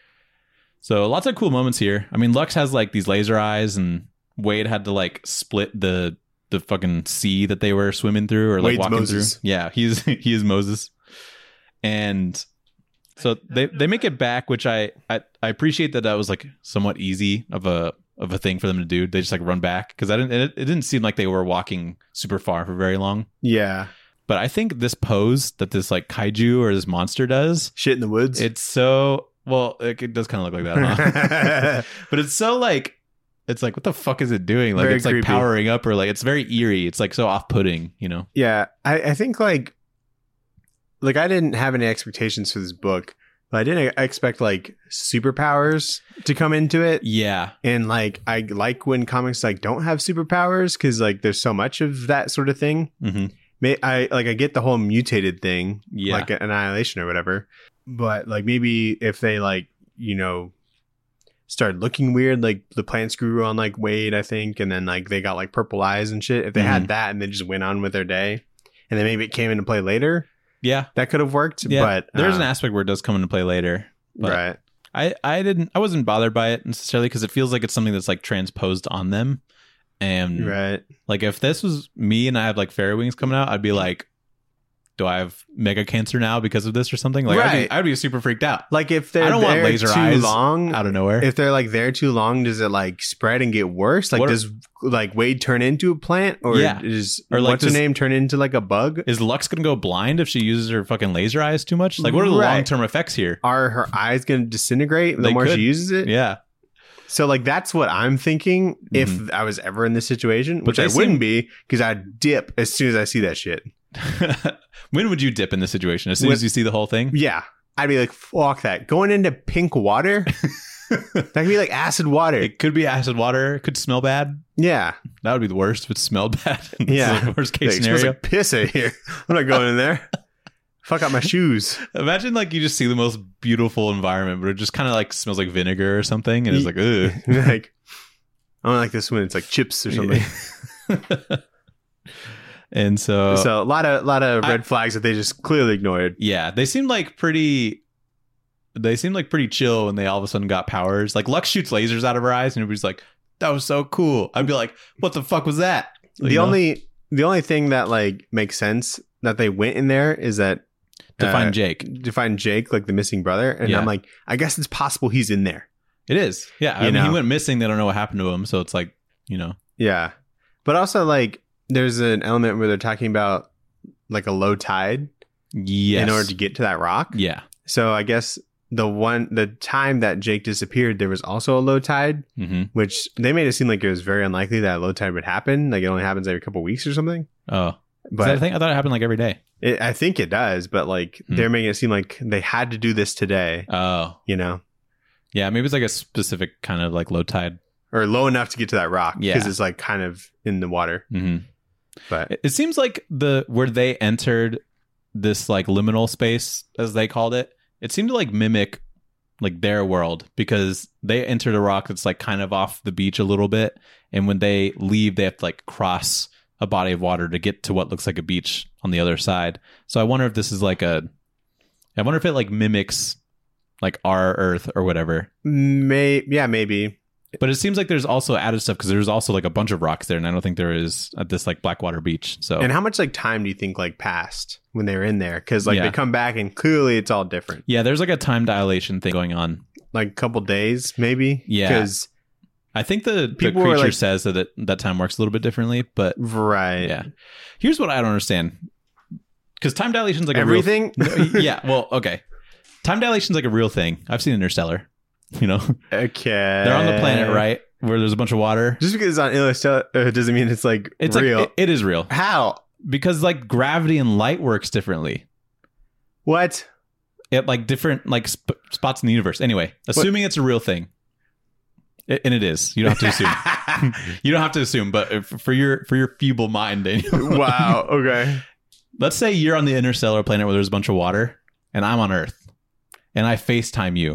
So lots of cool moments here. I mean, Lux has like these laser eyes, and Wade had to like split the the fucking sea that they were swimming through or like Wade's walking Moses. through. Yeah, he's he is Moses. And so they they make it back, which I, I I appreciate that that was like somewhat easy of a of a thing for them to do. They just like run back because I didn't it, it didn't seem like they were walking super far for very long. Yeah, But I think this pose that this like kaiju or this monster does, Shit in the woods. it's so well. It, it does kind of look like that, huh? But it's so like it's like what the fuck is it doing? Like Very it's like creepy. powering up or like it's very eerie. It's like so off-putting, you know? Yeah, I, I think like like I didn't have any expectations for this book, but I didn't expect like superpowers to come into it. Yeah, And like I like when comics like don't have superpowers because like there's so much of that sort of thing. hmm May I like I get the whole mutated thing, yeah, like annihilation or whatever, but like maybe if they like you know started looking weird, like the plants grew on like Wade, I think, and then like they got like purple eyes and shit. If they Mhm. had that and they just went on with their day, and then maybe it came into play later, yeah. that could have worked. Yeah, But there's an uh, aspect where it does come into play later. But right, I, I didn't I wasn't bothered by it necessarily because it feels like it's something that's like transposed on them. And right. like if this was me and I had like fairy wings coming out, I'd be like, do I have mega cancer now because of this or something? Like I'd, Right. be, I'd be super freaked out Like if they're I don't want there laser too eyes long, out of nowhere. if they're like there too long, does it like spread and get worse? Like What are- does like Wade turn into a plant, or Yeah. is Or, like, what's does- her name turn into like a bug? Is Lux gonna go blind if she uses her fucking laser eyes too much? Like what are the Right. long term effects here? Are her eyes going to disintegrate the They more could. she uses it? Yeah. So like that's what I'm thinking if I was ever in this situation, But which they I seem- wouldn't be because I'd dip as soon as I see that shit. When would you dip in this situation? As soon When- as you see the whole thing? Yeah. I'd be like, fuck that. Going into pink water? That could be like acid water. It could be acid water. It could smell bad. Yeah. That would be the worst if it smelled bad. It's Yeah. like worst case Like, it smells scenario. like piss in here. I'm not going in there. Fuck out my shoes. Imagine like you just see the most beautiful environment, but it just kind of like smells like vinegar or something, and it's like, ugh. Like, I don't like this when it's like chips or something. And so, So a lot of lot of I- red flags that they just clearly ignored. yeah, they seemed like pretty. They seemed like pretty chill when they all of a sudden got powers. Like Lux shoots lasers out of her eyes, and everybody's like, "That was so cool." I'd be like, "What the fuck was that?" The You know? only the only thing that like makes sense that they went in there is that to uh, find Jake. to find Jake, like the missing brother, and Yeah. I'm like, I guess it's possible he's in there. It is, yeah. I You mean, he know? went missing. They don't know what happened to him, so it's like, you know, Yeah, but also like there's an element where they're talking about like a low tide yes, in order to get to that rock. yeah, So I guess the one the time that Jake disappeared, there was also a low tide, hmm which they made it seem like it was very unlikely that a low tide would happen. Like it only happens every couple weeks or something. Oh, But but I think I thought it happened like every day. it, I think it does. But like Hmm. they're making it seem like they had to do this today. Oh, You know. yeah, maybe it's like a specific kind of like low tide. Or low enough to get to that rock because Yeah. it's like kind of in the water. hmm But It, it seems like the where they entered this like liminal space, as they called it, it seemed to like mimic like their world because they entered a rock that's like kind of off the beach a little bit, and when they leave, they have to like cross a body of water to get to what looks like a beach on the other side. So I wonder if this is like a, I wonder if it like mimics like our Earth or whatever. may yeah maybe But it seems like there's also added stuff because there's also like a bunch of rocks there, and I don't think there is at this like Blackwater Beach. So And how much like time do you think like passed when they were in there? Because like Yeah. they come back and clearly it's all different. yeah, there's like a time dilation thing going on. Like a couple days maybe. Yeah. Because I think the, the People were creature like- says that it, that time works a little bit differently, but right. yeah. Here's what I don't understand. Because time dilation is like Everything. a real... No, yeah, well, okay. Time dilation is like a real thing. I've seen Interstellar. You know? Okay. They're on the planet, right? Where there's a bunch of water. Just because it's on Interstellar uh, doesn't mean it's like It's real. like, it, it is real. How? Because like gravity and light works differently. What? At like different like sp- spots in the universe. Anyway, assuming it's a real thing. It, and it is. You don't have to assume. You don't have to assume, but if, for your for your feeble mind, Daniel. Wow. Okay. Let's say you're on the interstellar planet where there's a bunch of water, and I'm on Earth, and I FaceTime you.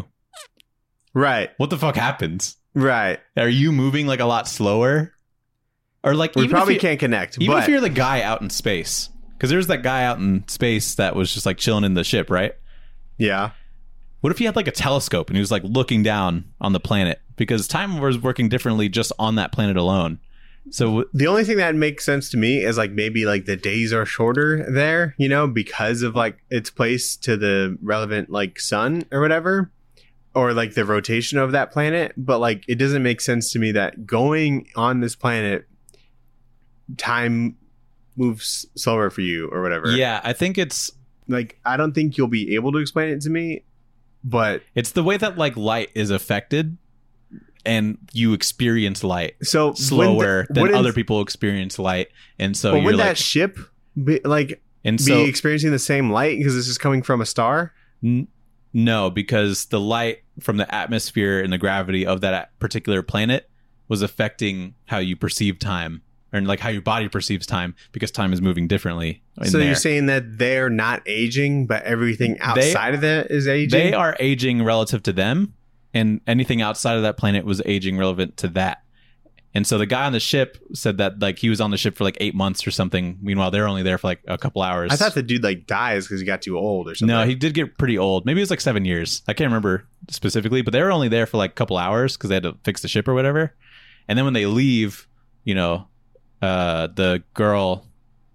Right. What the fuck happens? Right. Are you moving like a lot slower? Or like We even probably if you, can't connect. even but if you're the guy out in space, because there's that guy out in space that was just like chilling in the ship, right? yeah. What if he had like a telescope and he was like looking down on the planet? Because time was working differently just on that planet alone. So The only thing that makes sense to me is like maybe like the days are shorter there, you know, because of like its place to the relevant like sun or whatever, or like the rotation of that planet. But like it doesn't make sense to me that going on this planet, time moves slower for you or whatever. Yeah, I think it's Like, I don't think you'll be able to explain it to me, but it's the way that like light is affected, and you experience light so slower when the, than wouldn't- other people experience light, and so But you're would like, that ship be, like and be so experiencing the same light because this is coming from a star? n- no, because the light from the atmosphere and the gravity of that particular planet was affecting how you perceive time, or like how your body perceives time, because time is moving differently. In So there. you're saying that they're not aging, but everything They- outside of that is aging? they are aging relative to them, and anything outside of that planet was aging relevant to that. And so the guy on the ship said that like he was on the ship for like eight months or something. Meanwhile, they're only there for like a couple hours. I thought the dude like dies because he got too old or something. no, he did get pretty old. Maybe it was like seven years. I can't remember specifically, but they were only there for like a couple hours because they had to fix the ship or whatever. And then when they leave, you know, uh, the girl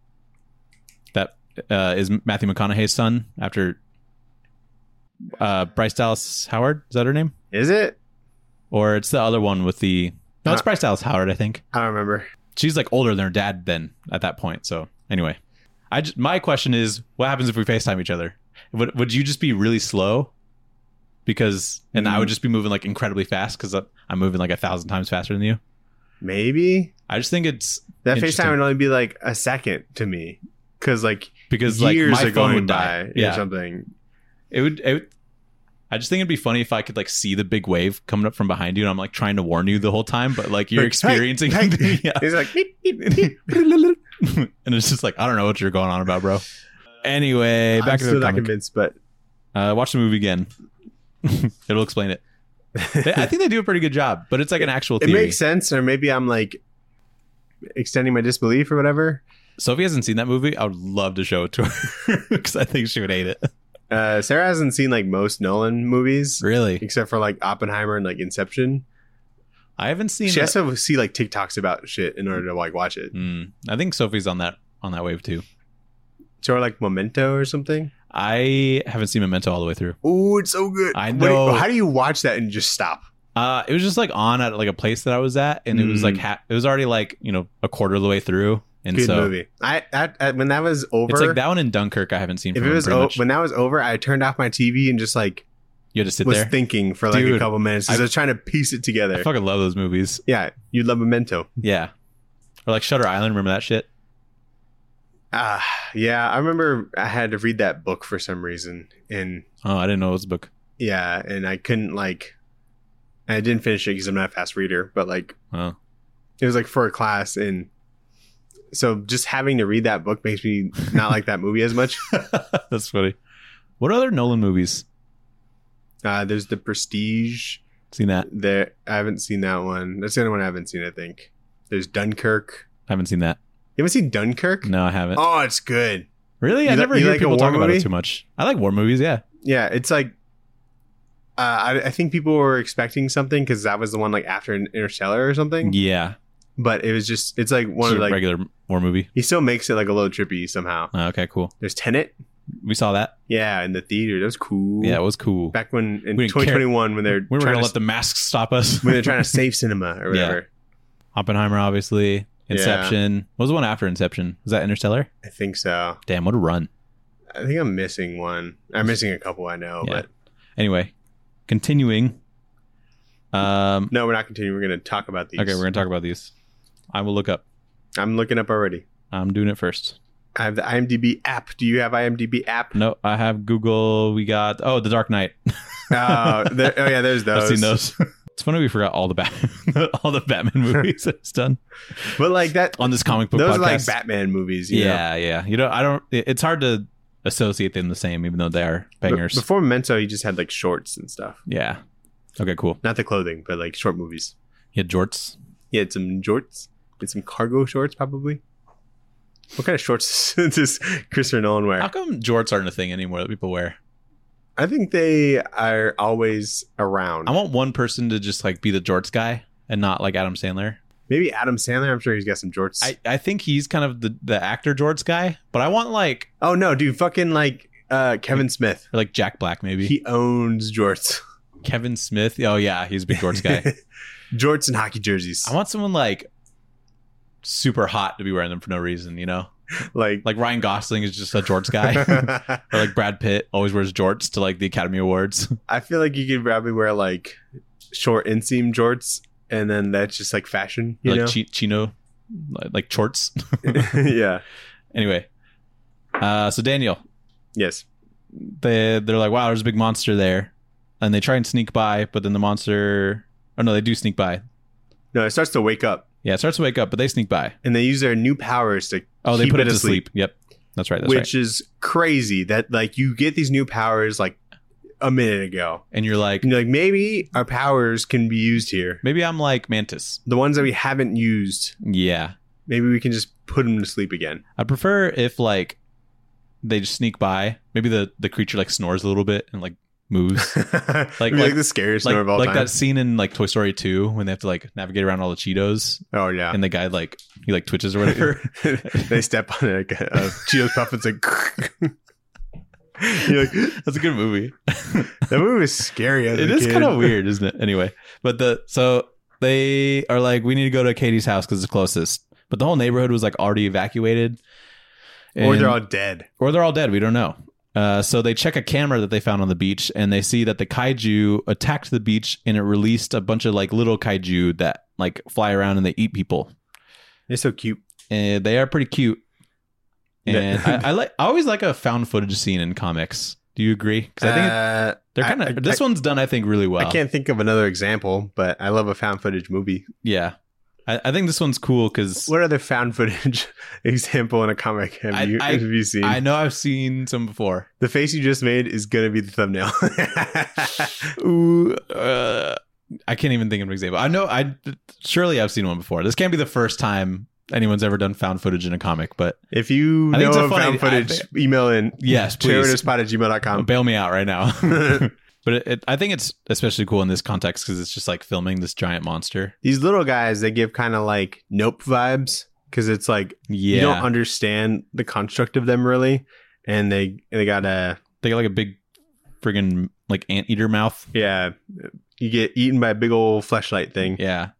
that uh, is Matthew McConaughey's son after uh, Bryce Dallas Howard. Is that her name? Is it? Or it's the other one with the... No, it's Uh, Bryce Dallas Howard, I think. I don't remember. She's like older than her dad then at that point. So anyway, I just, my question is, what happens if we FaceTime each other? Would, would you just be really slow? Because, and I would just be moving like incredibly fast because I'm moving like a thousand times faster than you. Maybe I just think it's that interesting. FaceTime would only be like a second to me because like because like years my are phone going would by die. or Yeah, something. it would. It would I just think it'd be funny if I could like see the big wave coming up from behind you, and I'm like trying to warn you the whole time, but like you're Like, experiencing, hey, hey. yeah. It's like beep, beep, beep. And it's just like I don't know what you're going on about, bro. Anyway, I'm back to still the not comic. convinced, but Uh, watch the movie again. It'll explain it. They- I think they do a pretty good job, but it's like an actual it theory. makes sense. Or maybe I'm like extending my disbelief or whatever. Sophie hasn't seen that movie. I would love to show it to her because I think she would hate it. Uh, Sarah hasn't seen like most Nolan movies, Really, except for like Oppenheimer and like Inception. I haven't seen. She that. has to see like TikToks about shit in order to like watch it. Mm, I think Sophie's on that on that wave too. So or like Memento or something. I haven't seen Memento all the way through. Oh, it's so good. I What do you- know. how do you watch that and just stop? Uh, it was just like on at like a place that I was at, and it was Mm. like ha- it was already like you know a quarter of the way through, and Good so movie. I, I, I when that was over. it's like that one in Dunkirk. I haven't seen. If from it him was pretty o- much. when that was over, I turned off my T V and just like You had to sit was there. thinking for like a Dude, couple minutes because I, I- was trying to piece it together. I fucking love those movies. Yeah, you'd love Memento. Yeah, or like Shutter Island. Remember that shit? Ah, yeah, I remember I had to read that book for some reason, and Oh, I didn't know it was a book. yeah, and I couldn't like, I didn't finish it because I'm not a fast reader, but like Oh, it was like for a class, and so just having to read that book makes me not like that movie as much. that's funny. What other Nolan movies? Uh, there's The Prestige. Seen that? There, I haven't seen that one. That's the only one I haven't seen. I think there's Dunkirk. Haven't seen that. You haven't seen Dunkirk? No, I haven't. Oh, it's good. Really? I You li- never you hear like a people war talk about movie? it too much. I like war movies. Yeah. Yeah, it's like uh, I, I think people were expecting something because that was the one like after Interstellar or something. Yeah. But it was just it's like one Just of a like regular war movie. he still makes it like a little trippy somehow. Oh, okay, cool. There's Tenet. We saw that. Yeah, in the theater. That was cool. Yeah, it was cool. Back when in We didn't twenty twenty-one when they're We were trying gonna to let the masks stop us. when they're trying to save cinema or Yeah. whatever. Oppenheimer, obviously. Yeah. Inception. What was the one after Inception? Was that Interstellar? I think so. Damn, what a run. I think I'm missing one. I'm missing a couple. I know, Yeah. but Anyway, continuing. Um, no, we're not continuing. We're going to talk about these. okay, we're gonna talk about these. I will look up. I'm looking up already. I'm doing it first. I have the IMDb app. Do you have IMDb app? No, I have Google. We got oh, The Dark Knight. Oh, there, oh yeah, there's those. I've seen those. It's funny we forgot all the Bat- all the Batman movies that it's done But like that, on this comic book those podcast. are like Batman movies. You know? yeah, yeah. You know, I don't. it- It's hard to associate them the same, even though they are But bangers. before Memento, you just had like shorts and stuff. yeah. Okay, cool. Not the clothing, but like short movies. You had jorts. You had some jorts. You had some cargo shorts, probably. What kind of shorts does Christopher Nolan wear? How come jorts aren't a thing anymore that people wear? I think they are always around. I want one person to just like be the jorts guy and not like Adam Sandler. Maybe Adam Sandler. I'm sure he's got some jorts. I, I think he's kind of the, the actor jorts guy, but I want like oh no, dude! Fucking like uh, Kevin Smith. or like Jack Black maybe. He owns jorts. Kevin Smith. Oh yeah, he's a big jorts guy. jorts and hockey jerseys. I want someone like super hot to be wearing them for no reason, you know? like Like Ryan Gosling is just a jorts guy, or like Brad Pitt always wears jorts to like the Academy Awards. I feel like you could probably wear like short inseam jorts, and then that's just like fashion, you like know? chi- chino, like, like shorts. Yeah. Anyway, uh, so Daniel, Yes. they they're like, wow, there's a big monster there, and they try and sneak by, but then the monster, oh no, they do sneak by. No, it starts to wake up, Yeah, it starts to wake up, but they sneak by. and they use their new powers to Oh, they keep put it it to asleep, sleep. Yep, that's right. That's which right. is crazy. That like you get these new powers like a minute ago. And you're like, And you're like, maybe our powers can be used here. maybe I'm like Mantis. The ones that we haven't used, Yeah, maybe we can just put them to sleep again. I'd prefer if like they just sneak by. Maybe the the creature like snores a little bit and like moves. like, like- like the scariest like snore of all like time. that scene in like Toy Story two when they have to like navigate around all the Cheetos Oh yeah. and the guy like he like twitches or whatever. They step on like a, a Cheetos puff and it's like you're like, That's a good movie. that movie was scary as It a is kid. kind of weird, isn't it? Anyway, but the so they are like, we need to go to Katie's house because it's closest. But the whole neighborhood was like already evacuated, Or And- they're all dead. or they're all dead. We don't know. Uh, so they check a camera that they found on the beach, and they see that the kaiju attacked the beach, and it released a bunch of like little kaiju that like fly around and they eat people. They're so cute. And they are pretty cute. And Yeah. I, I like. I always like a found footage scene in comics. Do you agree? Because I think it, Uh, they're I- kind I- of. This I- one's done, I think, really well. I can't think of another example, but I love a found footage movie. Yeah, I, I think this one's cool because What other found footage example in a comic have I- you I- have you seen? I know I've seen some before. The face you just made is gonna be the thumbnail. Ooh, uh, I can't even think of an example. I know. I surely I've seen one before. This can't be the first time anyone's ever done found footage in a comic, but If you I think know it's a of funny- found footage, I- email in yes, please terroristpod at gmail dot com. bail me out right now. But it, it, I think it's especially cool in this context because it's just like filming this giant monster. These little guys, they give kind of like Nope vibes because it's like Yeah, you don't understand the construct of them really, and they they got a they got like a big friggin' like anteater mouth. yeah. You get eaten by a big old fleshlight thing, Yeah.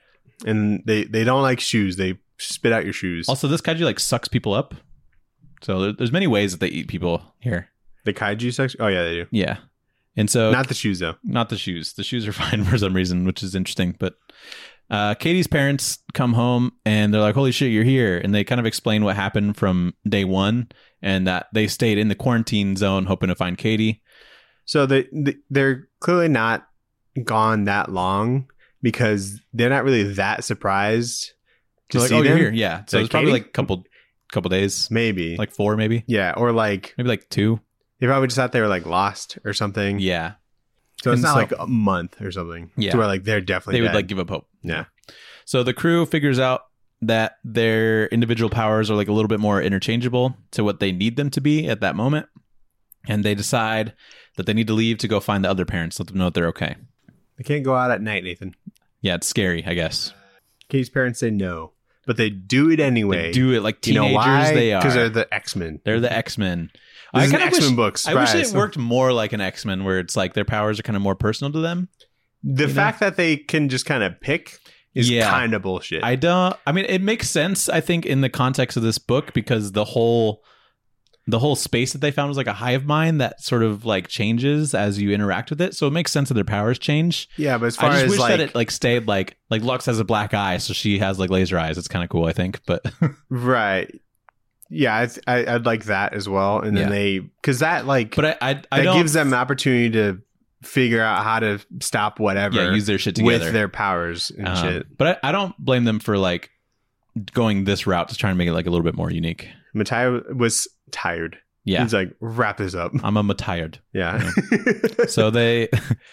and they they don't like shoes. They spit out your shoes. Also, this kaiju like sucks people up. So there, there's many ways that they eat people here. The kaiju section. Oh yeah, they do. Yeah, and so Not the shoes though. not the shoes. The shoes are fine for some reason, which is interesting. But uh, Katie's parents come home and they're like, "Holy shit, you're here!" And they kind of explain what happened from day one and that they stayed in the quarantine zone hoping to find Katie. So they they- they're clearly not gone that long because they're not really that surprised to They're like, see "Oh, them. you're here!" Yeah, so Like, it's probably Katie? like a couple couple days, Maybe like four, maybe, yeah, or like maybe like two. they probably just thought they were like lost or something. Yeah, So it's And not so- like a month or something. Yeah. to where like they're definitely they would dead. like give up hope. yeah. So the crew figures out that their individual powers are like a little bit more interchangeable to what they need them to be at that moment. And they decide that they need to leave to go find the other parents, let them know that they're okay. They can't go out at night, Nathan. Yeah, it's scary, I guess. Katie's parents say no, but they do it anyway. They do it like You know teenagers why? they are. Because they're the X-Men. They're the X-Men. This is an kinda X-Men wish, book. I wish Surprise. it worked more like an X-Men where it's like their powers are kind of more personal to them. The you fact that they can just kind of pick is Yeah. kind of bullshit. I don't I mean it makes sense I think in the context of this book because the whole the whole space that they found was like a hive mind that sort of like changes as you interact with it. So it makes sense that their powers change. yeah, but as far I just as wish like that it like stayed like like Lux has a black eye, so she has like laser eyes. It's kind of cool, I think. But right, yeah, I, th- I I'd like that as well. And then Yeah. they because that like but I I, I that don't gives them the opportunity to figure out how to stop whatever yeah use their shit together. with their powers and Um, shit. But I, I don't blame them for like going this route to try and make it like a little bit more unique. Matai was tired. Yeah, He's like, wrap this up. I'm a tired. Yeah. So they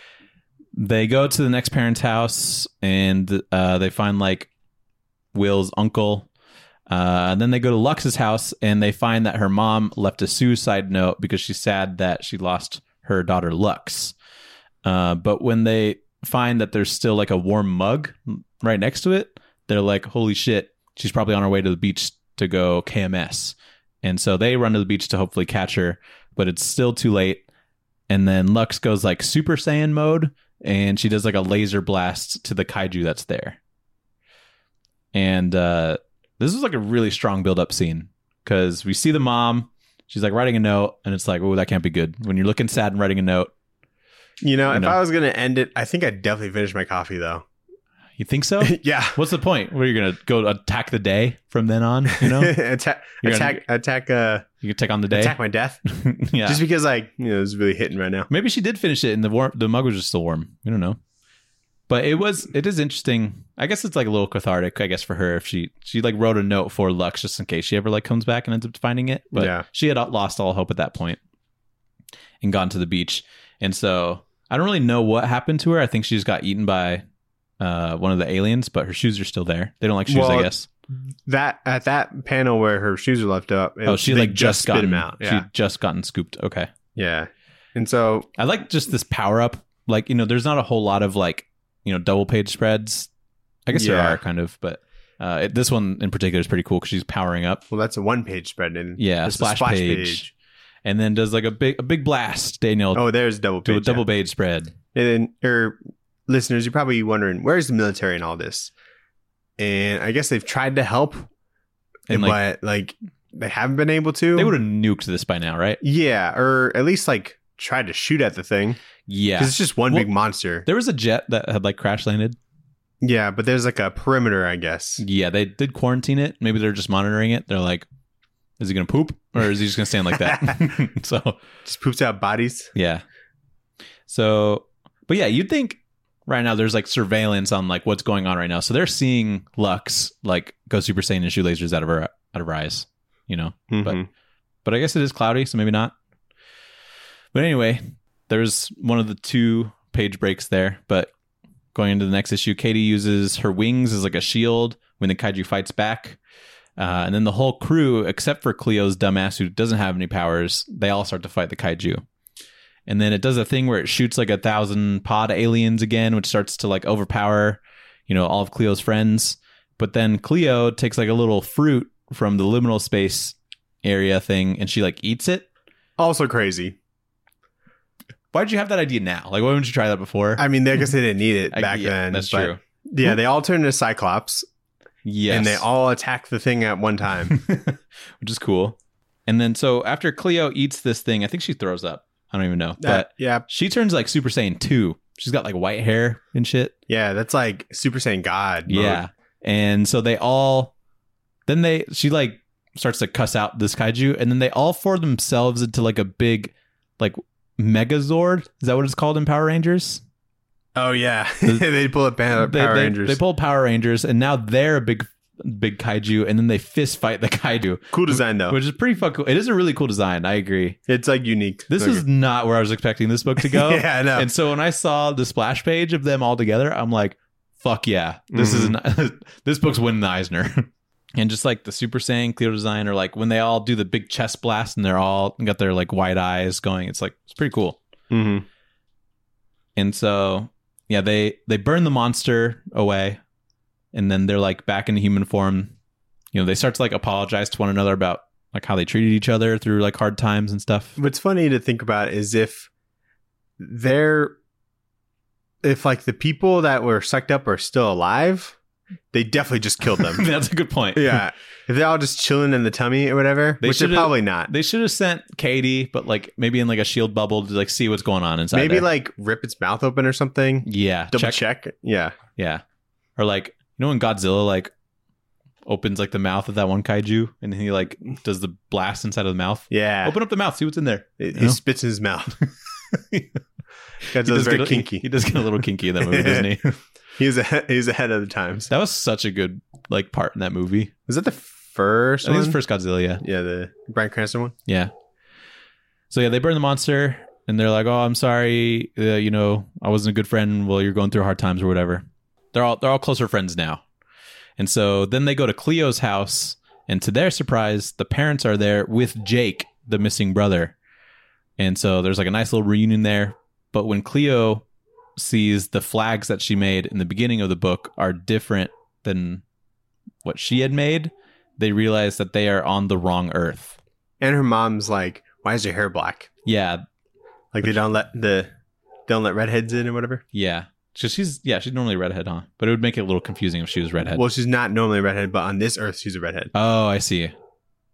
they go to the next parent's house and uh, they find like Will's uncle. Uh, and then they go to Lux's house and they find that her mom left a suicide note because she's sad that she lost her daughter Lux. Uh, but when they find that there's still like a warm mug right next to it, they're like, holy shit, she's probably on her way to the beach to go K M S. And so they run to the beach to hopefully catch her, but it's still too late. And then Lux goes like Super Saiyan mode and she does like a laser blast to the kaiju that's there. And uh, this is like a really strong build up scene because we see the mom. She's like writing a note, and it's like, oh, that can't be good. When you're looking sad and writing a note. You know, You if know. I was going to end it, I think I'd definitely finish my coffee, though. You think so? Yeah. What's the point? What are you going to go attack the day from then on? You know, attack, You're attack, attack, uh, you can take on the day. attack my death. Yeah. Just because, like, you know, it's really hitting right now. Maybe she did finish it and the warm, the mug was just still warm. We don't know. But it was, it is interesting. I guess it's like a little cathartic, I guess, for her if she, she like wrote a note for Lux just in case she ever like comes back and ends up finding it. But Yeah. she had lost all hope at that point and gone to the beach. And so I don't really know what happened to her. I think she just got eaten by uh, one of the aliens, but her shoes are still there. They don't like shoes, Well, I guess. That at that panel where her shoes are left up. It, Oh, she they like just spit gotten them out. Yeah. She just gotten scooped. Okay. Yeah. And so, I like just this power up. Like, you know, there's not a whole lot of like, you know, double page spreads. I guess there Yeah. are kind of, but uh, it, this one in particular is pretty cool because she's powering up. well, that's a one page spread. And Yeah, it's a splash, page. And then does like a big a big blast. Daniel Oh, there's double do page. a double yeah. page spread. And then, or listeners, you're probably wondering, where's the military in all this? And I guess they've tried to help, And like but like they haven't been able to. they would have nuked this by now, right? Yeah, or at least like tried to shoot at the thing. Yeah. Because it's just one Well- big monster. There was a jet that had like crash landed. Yeah, but there's like a perimeter, I guess. Yeah, they did quarantine it. Maybe they're just monitoring it. They're like, is he gonna poop or is he just gonna stand like that? So Just poops out bodies. yeah. So, but yeah, you'd think right now there's like surveillance on like what's going on right now. So they're seeing Lux like go Super Saiyan and shoot lasers out of her out of her eyes, you know. Mhm. But I guess it is cloudy, so maybe not. But anyway, there's one of the two page breaks there. But going into the next issue, Katie uses her wings as like a shield when the kaiju fights back. Uh, and then the whole crew, except for Cleo's dumbass who doesn't have any powers, they all start to fight the kaiju. And then it does a thing where it shoots like a thousand pod aliens again, which starts to like overpower, you know, all of Cleo's friends. But then Cleo takes like a little fruit from the liminal space area thing and she like eats it. Also crazy. Why did you have that idea now? Like, why wouldn't you try that before? I mean, I guess they didn't need it I- back yeah, then. That's but true. Yeah, they all turn into Cyclops. Yes. And they all attack the thing at one time. Which is cool. And then so after Cleo eats this thing, I think she throws up. I don't even know. That- But yeah, she turns like Super Saiyan two. She's got like white hair and shit. yeah, that's like Super Saiyan God. mode. Yeah. And so they all then they she like starts to cuss out this kaiju and then they all form themselves into like a big like Megazord. Is that what it's called in Power Rangers? Oh yeah, they pull up Power, they, Power they, Rangers. They pull Power Rangers and now they're a big big kaiju and then they fist fight the kaiju. Cool design though. Which is pretty fucking cool. It is a really cool design. I agree. It's like unique. This Okay. is not where I was expecting this book to go. Yeah, I know. And so when I saw the splash page of them all together, I'm like, fuck yeah. This is an, this book's winning the Eisner. And just like the Super Saiyan Cleo design, or like when they all do the big chest blast and they're all got their like wide eyes going, it's like it's pretty cool. Mhm. And so yeah, they they burn the monster away, and then they're like back into human form. You know, they start to like apologize to one another about like how they treated each other through like hard times and stuff. What's funny to think about is if they're if like the people that were sucked up are still alive, they definitely just killed them. That's a good point. Yeah. If they're all just chilling in the tummy or whatever, They which they're should've- probably not. They should have sent Katie, but like maybe in like a shield bubble to like see what's going on inside. Maybe there. like rip its mouth open or something. yeah, Double check. check. Yeah. Yeah, or like you know when Godzilla like opens like the mouth of that one kaiju and he like does the blast inside of the mouth. Yeah. Open up the mouth, see what's in there. It- You he know? spits in his mouth. He Godzilla's does very get a- kinky. He does get a little kinky in that movie, doesn't he? He's ahead, he's ahead of the times. That was such a good like part in that movie. Was that the first I think one? it's the first Godzilla. Yeah. Yeah, the Bryan Cranston one. Yeah. So yeah, they burn the monster and they're like, "Oh, I'm sorry. Uh, you know, I wasn't a good friend while you're going through hard times or whatever." They're all they're all closer friends now. And so then they go to Cleo's house, and to their surprise, the parents are there with Jake, the missing brother. And so there's like a nice little reunion there. But when Cleo sees the flags that she made in the beginning of the book are different than what she had made, they realize that they are on the wrong Earth. And her mom's like, "Why is your hair black?" Yeah, Like they don't let the don't let redheads in or whatever. yeah. So she's yeah, she's normally a redhead, huh? But it would make it a little confusing if she was redhead. Well, she's not normally a redhead, but on this Earth, she's a redhead. Oh, I see.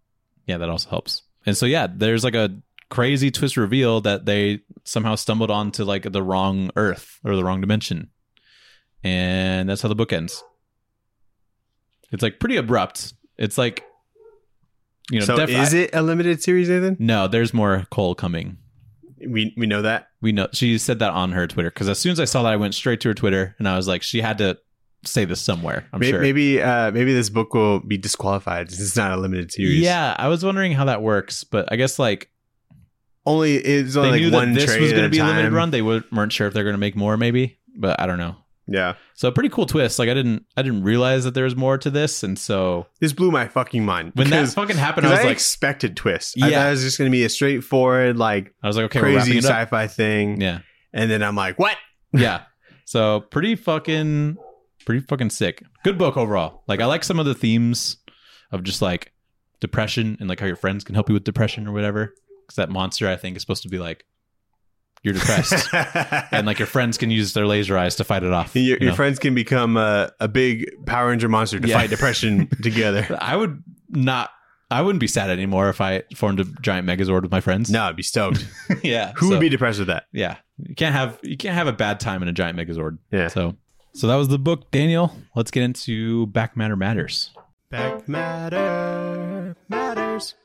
Yeah, that also helps. And so yeah, there's like a crazy twist reveal that they somehow stumbled onto like the wrong Earth or the wrong dimension. And that's how the book ends. It's like pretty abrupt. It's like, you know, so def- is I- it a limited series, Nathan? No, there's more Cole coming. We we know that. We know she said that on her Twitter because as soon as I saw that, I went straight to her Twitter and I was like, she had to say this somewhere. I'm maybe, sure. Maybe uh, maybe this book will be disqualified since it's not a limited series. Yeah, I was wondering how that works, but I guess like only it's only they like knew one that this trade was going at to be a limited time. run. They weren't weren't sure if they're going to make more, maybe, but I don't know. Yeah, So a pretty cool twist. Like I didn't I didn't realize that there was more to this, and so this blew my fucking mind when that because fucking happened, I because was I, like, expected twist. I Yeah. thought it was just going to be a straightforward like I was like, okay, we're wrapping crazy it up. sci-fi thing, Yeah, and then I'm like, what? yeah. So pretty fucking pretty fucking sick. Good book overall. Like I like some of the themes of just like depression and like how your friends can help you with depression or whatever. Because that monster, I think, is supposed to be like you're depressed, and like your friends can use their laser eyes to fight it off. your, you your know? friends can become a, a big Power Ranger monster to Yeah. fight depression together. I would not. I wouldn't be sad anymore if I formed a giant Megazord with my friends. No, I'd be stoked. yeah. Who so- would be depressed with that? Yeah, you can't have you can't have a bad time in a giant Megazord. Yeah. So, so that was the book, Daniel. Let's get into Back Matter Matters. Back matter matters.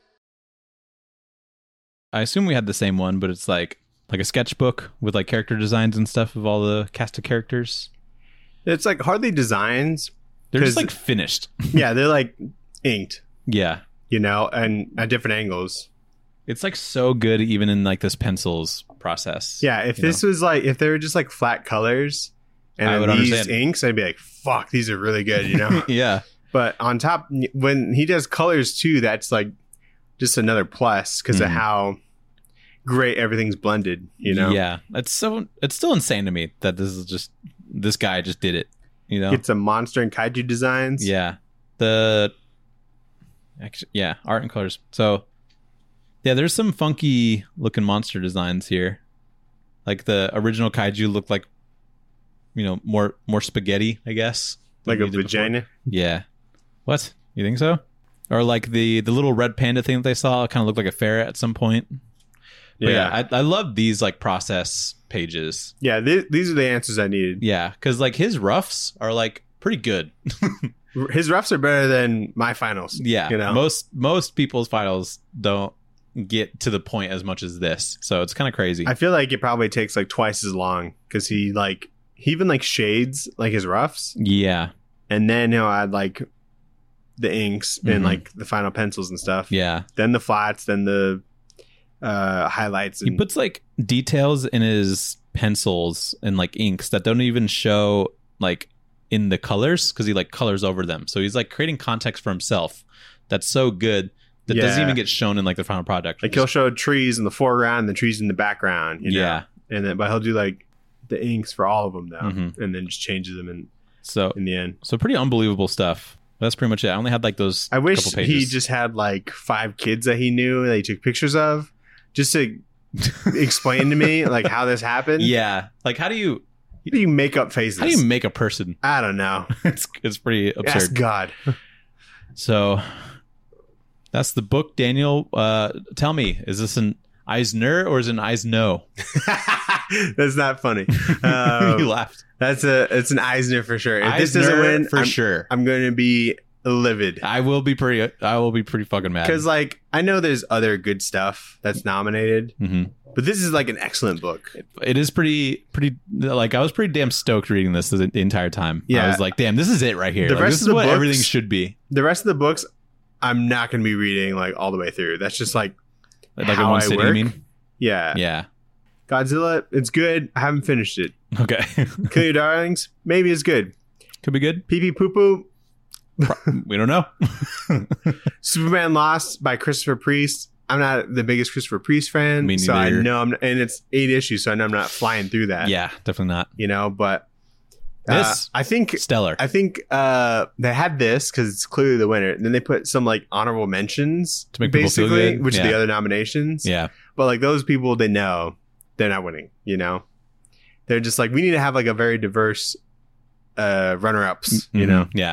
I assume we had the same one, but it's like like a sketchbook with like character designs and stuff of all the cast of characters. It's like hardly designs. They're just 'Cause- like finished. Yeah, they're like inked, Yeah, you know, and at different angles. it's like so good even in like this pencils process. Yeah, if you this was like if they were just like flat colors and I then would these understand. inks, I'd be like, fuck, these are really good, you know. yeah, But on top, when he does colors too, that's like just another plus because of Mhm. how great everything's blended, you know. yeah. It's so it's still insane to me that this is just this guy just did it. You know, Get some monster and kaiju designs. yeah. The actually, yeah, art and colors. So yeah, there's some funky looking monster designs here. Like the original kaiju looked like, you know, more more spaghetti, I guess. than like a we did before. vagina. Yeah. What? You think so? Or like the the little red panda thing that they saw kind of looked like a ferret at some point. But yeah, Yeah, I, I love these like process pages. yeah. th- these are the answers I needed. Yeah, because like his roughs are like pretty good. His roughs are better than my finals. Yeah, you know. most most people's finals don't get to the point as much as this, so it's kind of crazy. I feel like it probably takes like twice as long because he like he even like shades like his roughs, yeah, and then he'll add like the inks Mhm. and like the final pencils and stuff. yeah. Then the flats, then the uh highlights. He And, puts like details in his pencils and like inks that don't even show like in the colors because he like colors over them. So he's like creating context for himself. That's so good that doesn't Yeah. even get shown in like the final product. like he'll show trees in the foreground and the trees in the background. You know? yeah. and then but he'll do like the inks for all of them though, Mhm. and then just changes them in So in the end. so pretty unbelievable stuff. That's pretty much it. I only had like those. I wish couple pages. he just had like five kids that he knew that he took pictures of, just to explain to me like how this happened. Yeah. Like how do you How do you make up faces? how do you make a person? I don't know. it's it's pretty absurd. Ask God. So that's the book, Daniel. Uh, tell me, is this an Eisner or is it an Eisno? That's not funny. you Um, laughed. that's a it's an Eisner for sure. If this Eisner doesn't win, for I'm, sure. I'm going to be livid. I will be pretty. I will be pretty fucking mad. Because like I know there's other good stuff that's nominated, hmm but this is like an excellent book. it is pretty, pretty. Like I was pretty damn stoked reading this the the entire time. Yeah. I was like, damn, this is it right here. The Like, rest this of is the what books- everything should be. The rest of the books, I'm not going to be reading like all the way through. That's just like Like in how one I sitting. work. You mean? yeah. Yeah. Godzilla, it's good. I haven't finished it. Okay. Kill Your Darlings, maybe it's good. Could be good. Pee Pee Poo Poo, We don't know. Superman Lost by Christopher Priest. I'm not the biggest Christopher Priest fan, Me so I neither. know I'm, and it's eight issues, so I know I'm not flying through that. yeah, definitely not. you know, but uh, This- I think Stellar. I think uh, they had this because it's clearly the winner. And then they put some like honorable mentions To make people feel basically, good? which are the Yeah. other nominations. yeah. But like those people, they know they're not winning. You know, they're just like we need to have like a very diverse uh, runner ups. You Mhm. know, Yeah.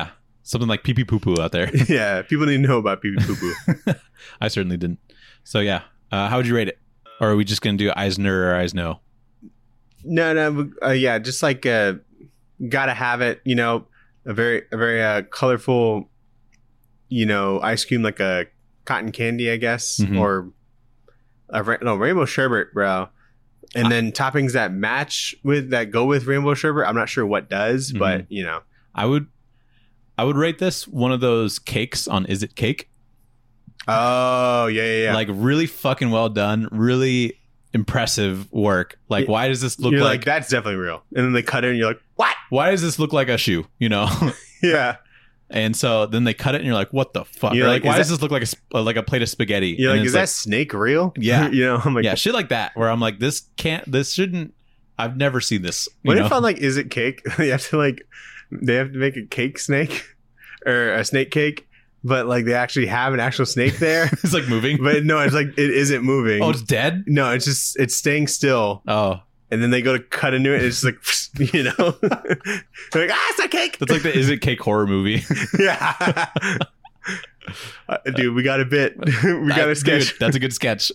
something like pee pee poo poo out there. Yeah, people need to know about pee pee poo poo. I certainly didn't. So yeah, uh, how would you rate it? Or are we just gonna do Eisner or Eisner? No, no, uh, yeah, just like uh, gotta have it. You know, a very, a very uh, colorful, you know, ice cream like a cotton candy, I guess, Mhm. or a ra- no rainbow sherbet, bro. And then toppings that match with that go with rainbow sherbet. I'm not sure what does, Mhm. but you know, I would, I would rate this one of those cakes on Is It Cake? oh yeah, yeah, yeah. Like really fucking well done, really impressive work. Like, Yeah. why does this look you're like, like, that's definitely real. And then they cut it, and you're like, what? why does this look like a shoe? You know. Yeah, And so then they cut it, and you're like, "What the fuck?" You're Or like, like, why is does this look like a sp- uh, like a plate of spaghetti? you're And like, it's is that snake real? Yeah. You know, I'm like, yeah, shit like that. Where I'm like, this can't, this shouldn't. I've never seen this. You what know? if on like, is it cake? They have to like, they have to make a cake snake or a snake cake, but like they actually have an actual snake there. It's like moving. But no, it's like it isn't moving. Oh, it's dead. No, it's just it's staying still, Oh, and then they go to cut into it, and it's just like you know, they're like, ah, it's a cake. that's like the Is It Cake horror movie. Yeah, Uh, dude, we got a bit. we got a Dude, sketch. that's a good sketch.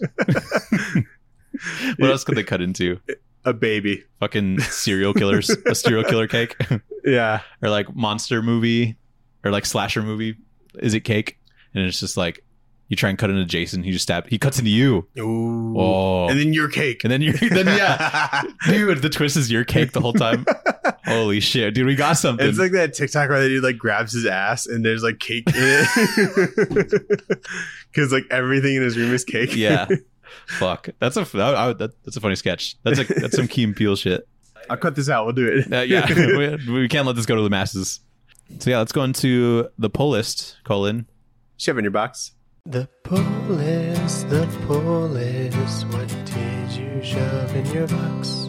What else could they cut into? A baby. Fucking serial killers, a serial killer cake, Yeah, or like monster movie, or like slasher movie. Is It Cake? And it's just like you try and cut into Jason, he just stab. He cuts into you. ooh, Oh, and then your cake. and then you're then yeah, dude. The twist is your cake the whole time. Holy shit, dude, we got something. It's like that TikTok where the dude like grabs his ass and there's like cake in it because like everything in his room is cake. Yeah, fuck. That's a that, I, that, that's a funny sketch. That's a that's some Key and Peele shit. I'll cut this out. We'll do it. Uh, yeah, we, we can't let this go to the masses. So yeah, let's go into the pull list. Colin, Shove in your box. The pull list, the pull list. What did you shove in your box?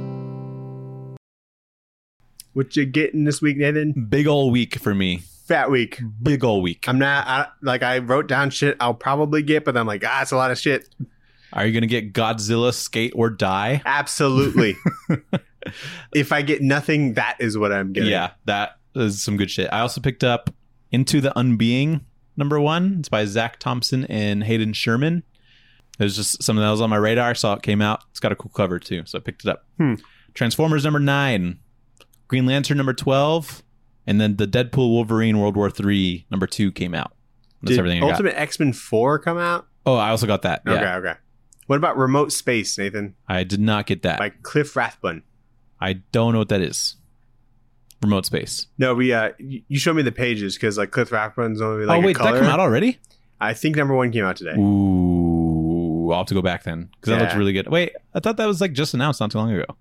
What you getting this week, Nathan? big ol' week for me. Fat week. Big ol' week. I'm not I, like I wrote down shit I'll probably get, but I'm like, ah, it's a lot of shit. Are you gonna get Godzilla Skate or Die? Absolutely. If I get nothing, that is what I'm getting. Yeah, that is some good shit. I also picked up Into the Unbeing number one. It's by Zach Thompson and Hayden Sherman. It was just something that was on my radar. I saw it came out. It's got a cool cover too, so I picked it up. Hmm. Transformers number nine, Green Lantern number twelve, and then the Deadpool Wolverine World War Three number two came out. That's Did everything I got. Ultimate X-Men four come out? Oh, I also got that. Yeah. Okay, okay. What about Remote Space, Nathan? I did not get that. By Cliff Rathbun. I don't know what that is. Remote Space. No, we uh, y- you showed me the pages because like Cliff Rathbun's only like oh a wait, color. that came out already? I think number one came out today. Ooh, I'll have to go back then because that Yeah. looks really good. Wait, I thought that was like just announced not too long ago.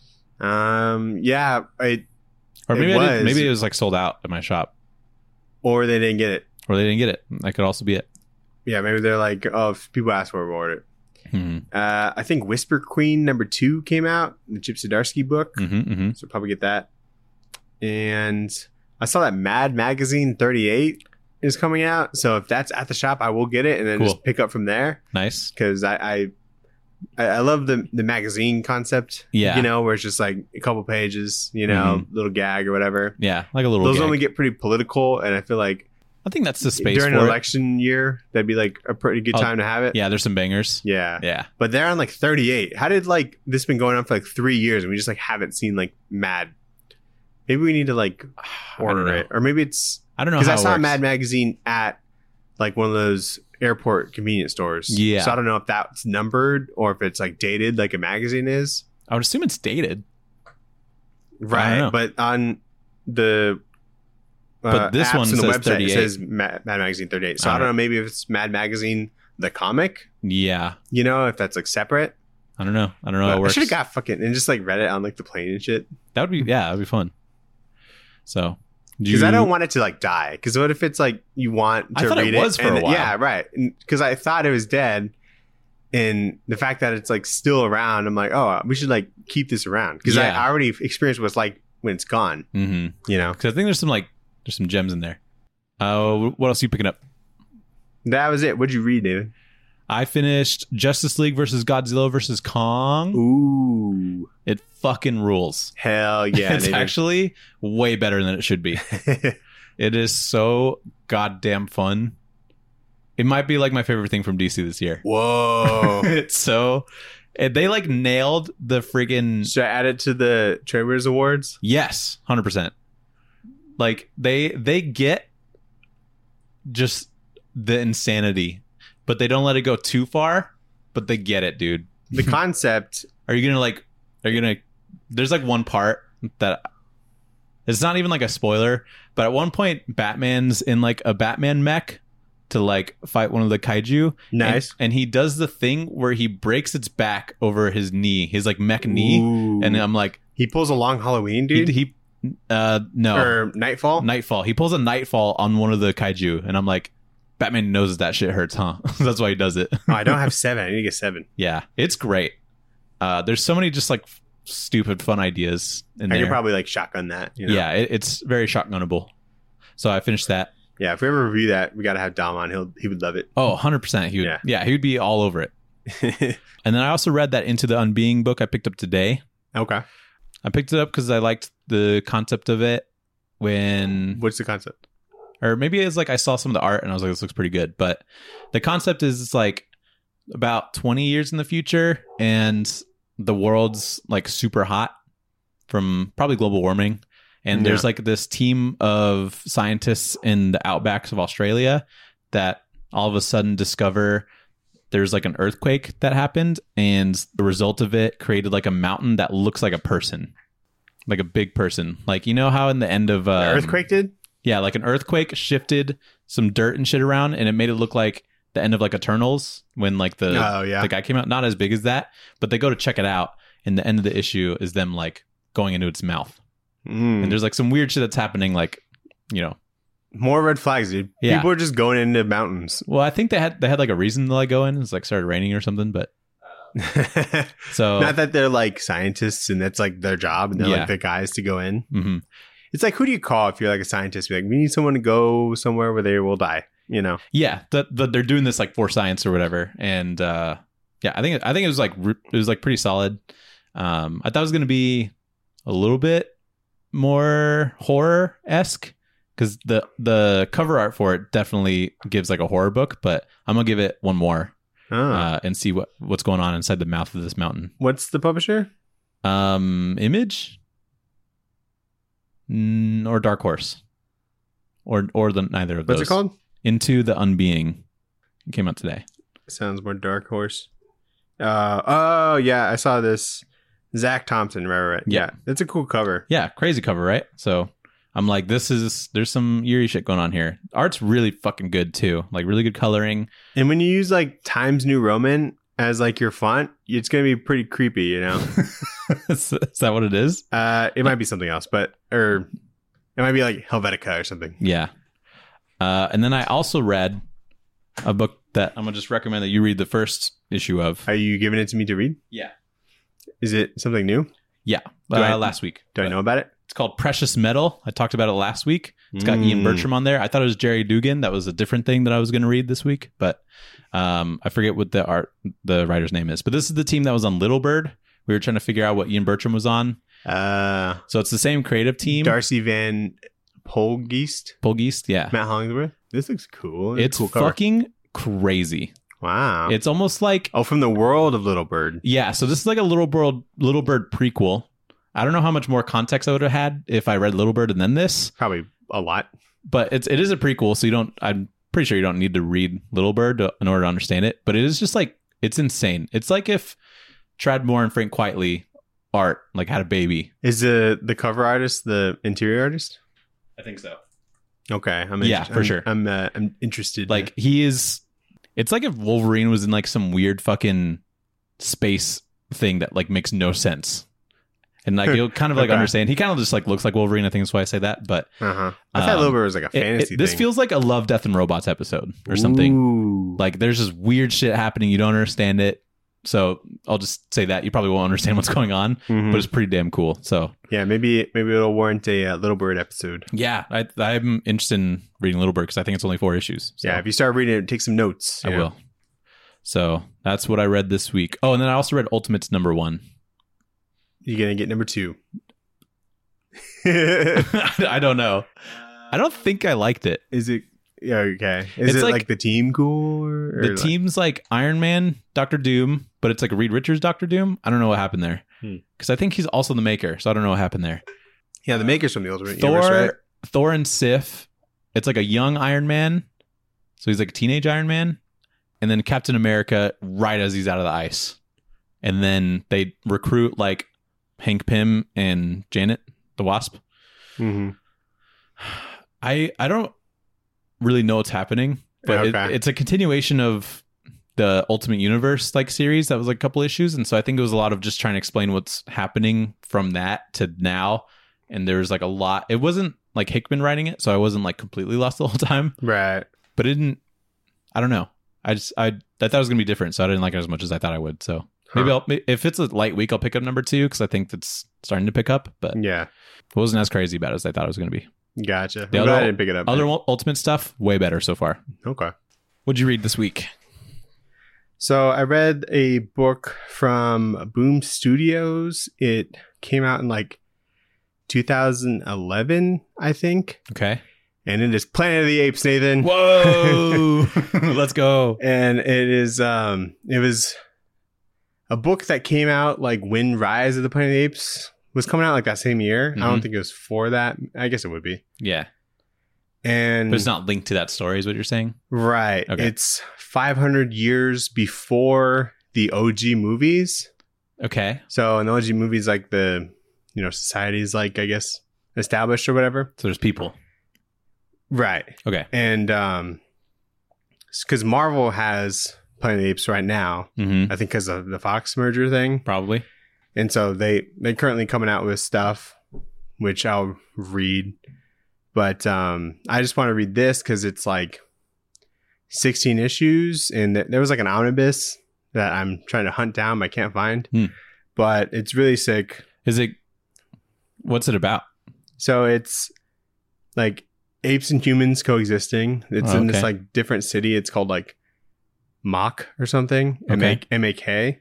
Um, yeah, it, Or It maybe I was. did, maybe it was like sold out at my shop, or they didn't get it. or they didn't get it. That could also be it. Yeah, maybe they're like, oh, if people ask for it, we'll order it. hmm Uh, I think Whisper Queen number two came out, the Chip Zdarsky book. hmm hmm So probably get that. And I saw that Mad Magazine thirty-eight is coming out. So if that's at the shop, I will get it and then Cool. just pick up from there. Nice. Because I, I I I love the the magazine concept. Yeah. You know, where it's just like a couple pages, you know, little gag or whatever. Yeah, like a little. Those gag. only get pretty political, and I feel like I think that's the space during for an it. election year, that'd be like a pretty good Oh, time to have it. Yeah, there's some bangers. Yeah. Yeah. But they're on like thirty-eight. How did like this been going on for like three years and we just like haven't seen like Mad? Maybe we need to like I don't order know. it, or maybe it's I don't know because how I it saw works. Mad Magazine at like one of those airport convenience stores. Yeah. So I don't know if that's numbered or if it's like dated like a magazine is. I would assume it's dated. Right. know. But on the uh, But this apps one and the says website, thirty-eight. it says Mad, Mad Magazine thirty-eight. So I I don't don't know. Maybe if it's Mad Magazine the comic, Yeah. you know, if that's like separate. I don't know. I don't know how But it I works. should have got fucking and just like read it on like the plane and shit. That would be yeah, that'd be fun. So, do Because you, I don't want it to like die. Because what if it's like you want I to thought it read was for a and- while. Yeah, right. Because I thought it was dead, and the fact that it's like still around, I'm like, oh, we should like keep this around because Yeah. I already experienced what it's like when it's gone. Mhm. You know, Because I think there's some like there's some gems in there. Uh, what else are you picking up? that was it. What'd you read, David? I finished Justice League versus Godzilla versus Kong. Ooh, It fucking rules. hell yeah! it's Nathan. actually way better than it should be. It is so goddamn fun. It might be like my favorite thing from D C this year. Whoa. It's so... They like nailed the friggin... Should I add it to the Trailers Awards? Yes, one hundred percent. Like, they they get just the insanity, but they don't let it go too far, but they get it, dude. The concept... Are you gonna, like... Are you gonna... There's, like, one part that... It's not even, like, a spoiler, but at one point, Batman's in, like, a Batman mech to, like, fight one of the kaiju. Nice. And, and he does the thing where he breaks its back over his knee, his, like, mech knee. Ooh. And I'm like... He pulls a long Halloween, dude? He... he uh, no. Or Nightfall? Nightfall. He pulls a Nightfall on one of the kaiju. And I'm like, Batman knows that shit hurts, huh? That's why he does it. Oh, I don't have seven. I need to get seven. Yeah. It's great. Uh, there's so many just, like, f- stupid fun ideas in I there. could probably, like, shotgun that. You know? Yeah, it, it's very shotgunnable. So I finished that. Yeah, if we ever review that, we got to have Dom on. He'll He would love it. Oh, one hundred percent. He would, yeah. Yeah. yeah, he would be all over it. And then I also read that Into the Unbeing book I picked up today. Okay. I picked it up because I liked the concept of it when... What's the concept? Or maybe it's like I saw some of the art and I was like, this looks pretty good. But the concept is it's like about twenty years in the future and the world's like super hot from probably global warming. And Yeah. there's like this team of scientists in the outbacks of Australia that all of a sudden discover there's like an earthquake that happened. And the result of it created like a mountain that looks like a person, like a big person. Like, you know how in the end of... The Um, earthquake did? Yeah, like an earthquake shifted some dirt and shit around and it made it look like the end of like Eternals when like the, Oh, yeah. the guy came out. Not as big as that, but they go to check it out. And the end of the issue is them like going into its mouth. Mm. And there's like some weird shit that's happening, like, you know. More red flags, dude. Yeah. People are just going into mountains. Well, I think they had they had like a reason to like go in. It's like started raining or something, but so Not that they're like scientists and that's like their job and they're Yeah. like the guys to go in. mhm. It's like, who do you call if you're like a scientist? Be like, we need someone to go somewhere where they will die, you know? Yeah, that the, they're doing this like for science or whatever. And uh, yeah, I think I think it was like re- it was like pretty solid. Um, I thought it was going to be a little bit more horror esque because the the cover art for it definitely gives like a horror book. But I'm gonna give it one more Oh. uh, and see what what's going on inside the mouth of this mountain. What's the publisher? Um, Image mm, or Dark Horse or or the neither of What's those. it called? Into the Unbeing. It came out today. Sounds more Dark Horse. Uh, oh, yeah. I saw this. Zach Thompson, right, right. Yeah. Yeah. That's a cool cover. Yeah, crazy cover, right? So I'm like, this is there's some eerie shit going on here. Art's really fucking good too, like really good coloring. And when you use like Times New Roman as like your font, it's going to be pretty creepy, you know? is, is that what it is? uh, it might be something else, but, or it might be like Helvetica or something. Yeah. Uh, and then I also read a book that I'm gonna just recommend that you read the first issue of. Are you giving it to me to read? Yeah. Is it something new? Yeah, Do uh, I- last week. Do I know about it? It's called Precious Metal. I talked about it last week. It's got Mm. Ian Bertram on there. I thought it was Jerry Dugan. That was a different thing that I was going to read this week, but um, I forget what the art the writer's name is. But this is the team that was on Little Bird. We were trying to figure out what Ian Bertram was on. Uh, So it's the same creative team. Darcy Van Polgeest, Polgeist, yeah. Matt Hollingsworth. This looks cool. It's a cool cover. fucking crazy. Wow. It's almost like oh, from the world of Little Bird. yeah. So this is like a Little Bird Little Bird prequel. I don't know how much more context I would have had if I read Little Bird and then this, Probably a lot. but it's it is a prequel, so you don't. I'm pretty sure you don't need to read Little Bird to, in order to understand it. But it is just like it's insane. It's like if Trad Moore and Frank Quitely art like had a baby. Is the the cover artist the interior artist? I think so. Okay, I'm Yeah, inter- for I'm- sure. I'm uh, I'm interested. Like he is. It's like if Wolverine was in like some weird fucking space thing that like makes no sense. And like you'll kind of like Okay. understand. He kind of just like looks like Wolverine. I think that's why I say that. But uh huh. I thought um, Little Bird was like a it- fantasy. it- this thing. feels like a Love, Death, and Robots episode or something. Ooh. Like there's just weird shit happening. You don't understand it. So I'll just say that you probably won't understand what's going on, Mhm. but it's pretty damn cool. So yeah, maybe maybe it'll warrant a uh, Little Bird episode. yeah, I, I'm interested in reading Little Bird because I think it's only four issues. So Yeah, if you start reading it, take some notes. I you know? will. So that's what I read this week. Oh, and then I also read Ultimates number one. You're gonna get number two. I don't know. I I don't think I liked it. Is it yeah, okay? Is It's it like- like, the team cool? Or, or The like- team's like Iron Man, Doctor Doom, but it's like Reed Richards Doctor Doom. I don't know what happened there Hmm. because I think he's also the maker, so I don't know what happened there. Yeah, the makers from the Ultimate Thor, Universe, right? Thor and Sif. It's like a young Iron Man, so he's like a teenage Iron Man, and then Captain America right as he's out of the ice, and then they recruit like Hank Pym and Janet the Wasp. Mm-hmm. I I don't really know what's happening, but Okay. it, it's a continuation of the Ultimate Universe like series that was like a couple issues, and so I think it was a lot of just trying to explain what's happening from that to now. And there's like a lot. It wasn't like Hickman writing it, so I wasn't like completely lost the whole time. Right. But it didn't. I don't know. I just I, I thought it was gonna be different, so I didn't like it as much as I thought I would. So maybe Huh. I'll if it's a light week, I'll pick up number two because I think that's starting to pick up. But Yeah. it wasn't as crazy bad as I thought it was gonna be. Gotcha. I'm The glad other- I didn't pick it up. Other Ultimate stuff, way better so far. Okay. What'd you read this week? So I read a book from Boom Studios. It came out in like two thousand eleven, I think. Okay. And it is Planet of the Apes, Nathan. Whoa! Let's go. And it is um it was a book that came out like when Rise of the Planet of the Apes was coming out like that same year. I don't Mhm. think it was for that. I guess it would be. Yeah, And but it's not linked to that story, is what you're saying? right. Okay. It's five hundred years before the O G movies. Okay. So in the O G movies, like the, you know, society's like, I guess, established or whatever. So there's people. Right. Okay. And um, because Marvel has Planet of the Apes right now, Mm-hmm. I think because of the Fox merger thing. Probably. And so they, they're currently coming out with stuff, which I'll read. But um, I just want to read this because it's like sixteen issues. And th- there was like an omnibus that I'm trying to hunt down, but I can't find. Hmm. But it's really sick. Is it? What's it about? So it's like apes and humans coexisting. It's Oh, in this okay. like different city. It's called like Mock or something. Okay. M A K.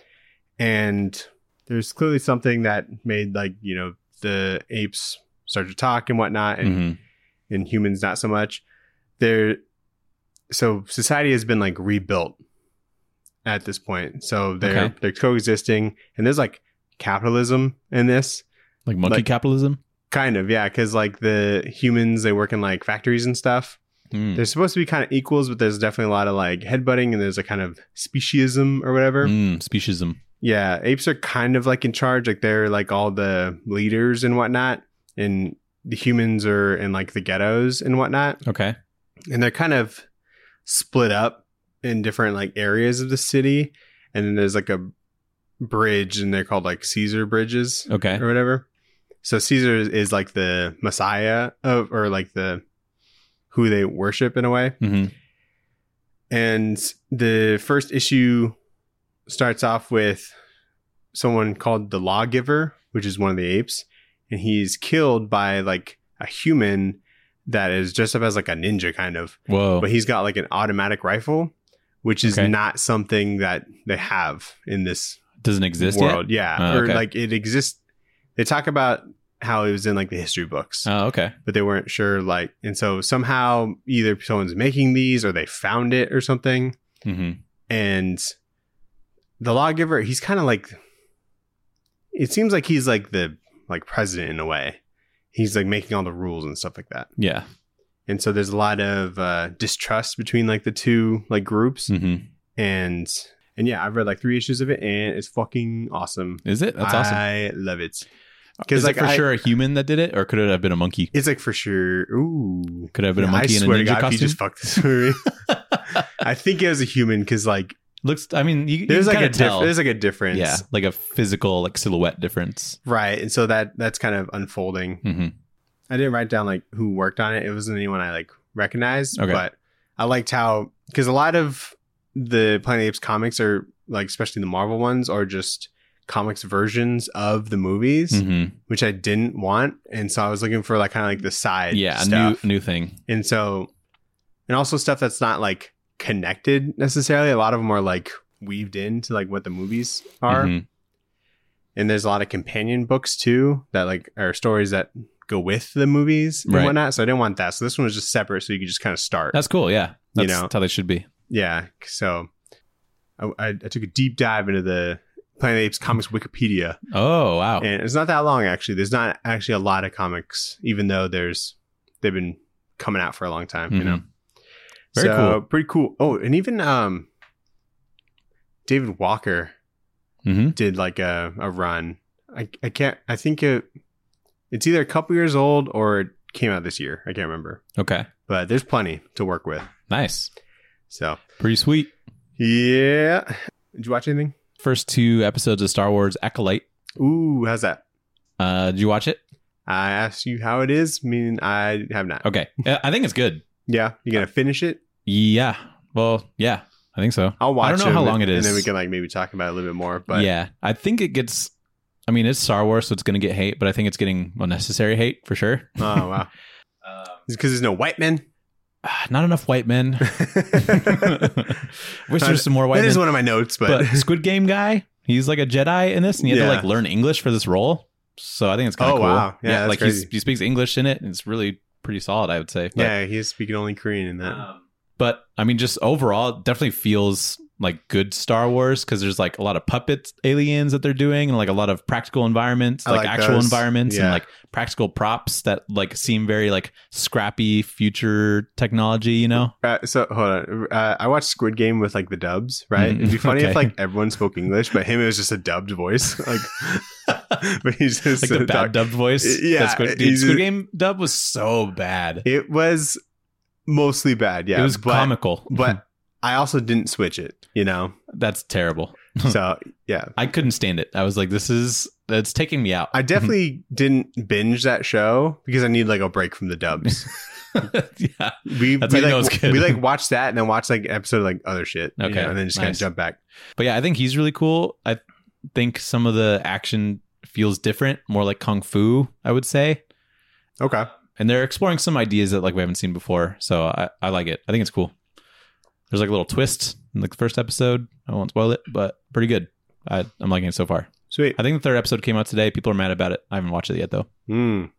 And there's clearly something that made like, you know, the apes start to talk and whatnot, and, Mm-hmm. and humans not so much. There, so society has been like rebuilt at this point. So they're Okay. they're coexisting, and there's like capitalism in this. Like monkey Like- capitalism. Kind of, yeah, because like the humans, they work in like factories and stuff. Mm. They're supposed to be kind of equals, but there's definitely a lot of like headbutting, and there's a kind of speciesism or whatever. Mm, speciesism. Yeah, apes are kind of like in charge, like they're like all the leaders and whatnot, and the humans are in like the ghettos and whatnot, Okay. and they're kind of split up in different like areas of the city. And then there's like a bridge, and they're called like Caesar bridges Okay. or whatever. So Caesar is, is like the messiah of, or like the who they worship in a way. Mm-hmm. And the first issue starts off with someone called the Lawgiver, which is one of the apes, and he's killed by like a human that is dressed up as like a ninja kind of, Whoa. but he's got like an automatic rifle, which is Okay. not something that they have in this Doesn't exist world. Yeah, Oh, or okay. like it exists. They talk about how it was in like the history books, yet? Oh, okay. but they weren't sure. Like, and so somehow either someone's making these or they found it or something. Mm-hmm. And the Lawgiver, he's kind of like, it seems like he's like the like president in a way. He's like making all the rules and stuff like that. Yeah. And so there's a lot of uh, distrust between like the two like groups. Mm-hmm. And and yeah, I've read like three issues of it, and it's fucking awesome. Is it? That's awesome. I love it. Is like it for I- sure a human that did it, or could it have been a monkey? It's like for sure. Ooh, Could it have been a monkey I in a swear to ninja God, if costume? you just fucked this movie. I think it was a human because like Looks. I mean, you, there's you like can a kinda diff- tell. there's like a difference. Yeah, like a physical like silhouette difference. Right. And so that that's kind of unfolding. Mm-hmm. I didn't write down like who worked on it. It wasn't anyone I like recognized, Okay. but I liked how, because a lot of the Planet of the Apes comics are like, especially the Marvel ones, are just comics versions of the movies, Mm-hmm. which I didn't want. And so I was looking for like kind of like the side Yeah, a stuff. new new thing. And so, and also stuff that's not like connected necessarily. A lot of them are like weaved into like what the movies are. Mhm. And there's a lot of companion books too that like are stories that go with the movies and Right. whatnot. So I didn't want that. So this one was just separate, so you could just kind of start. That's cool. Yeah. That's, You know? that's how they should be. Yeah. So I, I, I took a deep dive into the Planet of the Apes comics Wikipedia, Oh, wow. and it's not that long actually. There's not actually a lot of comics, even though there's they've been coming out for a long time. You Mhm. know, Very so, cool. Pretty cool. Oh, and even um, David Walker hmm did like a, a run. I I can't. I think it it's either a couple years old or it came out this year. I can't remember, Okay. but there's plenty to work with. Nice. So Pretty sweet. yeah, did you watch anything? First two episodes of Star Wars Acolyte. Ooh, how's that? Uh, did you watch it? I asked you how it is. I mean, I have not. Okay. Yeah, I think it's good. Yeah, you gonna finish it? Yeah. Well, yeah, I think so. I'll watch. I don't know it how and- long it is. and then we can like maybe talk about it a little bit more. But yeah, I think it gets. I mean, it's Star Wars, so it's going to get hate, but I think it's getting unnecessary hate for sure. oh wow, Um, it's because there's no white men. not enough white men. Wish there's some more white That men. is one of my notes, but, but Squid Game guy, he's like a Jedi in this, and he had Yeah. to like learn English for this role. So I think it's kind Oh, of cool. wow. Yeah, that's like crazy. he's, he speaks English in it, and it's really pretty solid, I would say. But, yeah, he's speaking only Korean in that. um, but I mean, just overall, it definitely feels like good Star Wars because there's like a lot of puppet aliens that they're doing, and like a lot of practical environments, I like, like actual those. environments, and Yeah. like practical props that like seem very like scrappy future technology. You know? Uh, so hold on, uh, I watched Squid Game with like the dubs, right? Mhm. It'd be funny Okay. if like everyone spoke English, but him it was just a dubbed voice, like. but he's just Like the uh, bad talk- dubbed voice. Yeah, That Squid, dude, he's- Squid Game dub was so bad. It was mostly bad, yeah. it was but, comical, but I also didn't switch it, you know. that's terrible. So yeah, I couldn't stand it. I was like, this is that's taking me out. I definitely didn't binge that show because I need like a break from the dubs. yeah. We That's we how you know like it's good. we like watch that and then watch like an episode of like other shit, you Okay, know, and then just kind of nice. jump back. But yeah, I think he's really cool. I think some of the action feels different, more like kung fu, I would say. Okay, And they're exploring some ideas that like we haven't seen before. So I, I like it. I think it's cool. There's like a little twist in like the first episode. I won't spoil it, but pretty good. I, I'm liking it so far. sweet. I think the third episode came out today. People are mad about it. I haven't watched it yet though. Mm,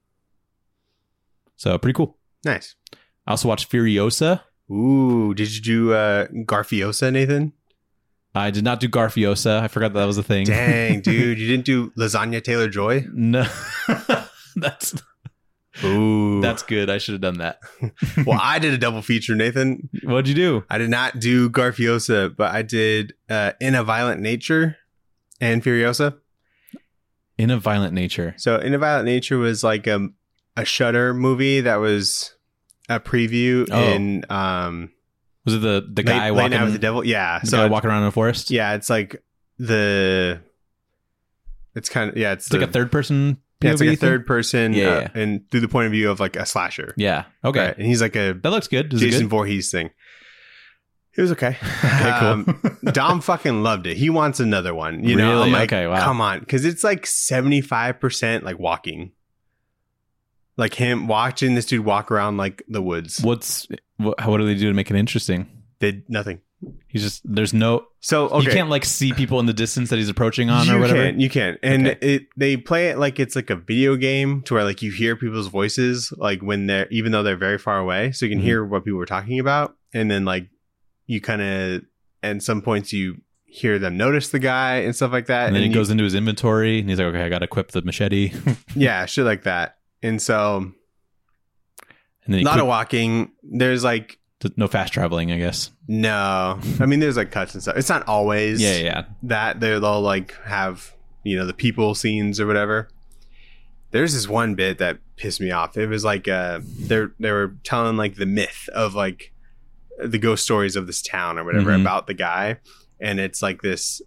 So pretty cool. nice. I also watched Furiosa. Ooh, did you do uh, Garfiosa, Nathan? I did not do Garfiosa. I forgot that was a thing. Dang, dude, you didn't do Lasagna Taylor Joy? No. that's Ooh, that's good. I should have done that. well, I did a double feature, Nathan. What'd you do? I did not do Garfiosa, but I did uh, In a Violent Nature and Furiosa. In a Violent Nature. So In a Violent Nature was like a, a Shudder movie that was a preview Oh. in um, Was it the the guy Late, Late walking Night with the Devil. Yeah, the so guy it's- walking around in a forest? yeah, it's like the it's kind of yeah, it's, It's like the- a third person P O V yeah, it's like a thing? third person, Yeah, uh, yeah. and through the point of view of like a slasher. Yeah. Okay. Right? And he's like a That looks good. Is it Jason good? Voorhees thing. It was okay. Okay, cool. Um, Dom fucking loved it. He wants another one. You know, Really? I'm like, Okay, wow. come on, because it's like seventy-five percent like walking, like him watching this dude walk around like the woods. What's what, what do they do to make it interesting? Did nothing. He's just there's no So okay, you can't like see people in the distance that he's approaching on you or whatever. can, you can, and Okay. it they play it like it's like a video game to where like you hear people's voices like when they're even though they're very far away, so you can Mhm. hear what people were talking about, and then like you kind of at some points you hear them notice the guy and stuff like that, And then he you- goes into his inventory and he's like, okay, I got to equip the machete. yeah, shit like that, and so and then he not quick- a walking. There's like no fast traveling, I guess. no, I mean there's like cuts and stuff. It's not always Yeah, yeah. that they're- they'll like have you know the people scenes or whatever. There's this one bit that pissed me off. It was like uh they they were telling like the myth of like the ghost stories of this town or whatever Mhm. about the guy, and it's like this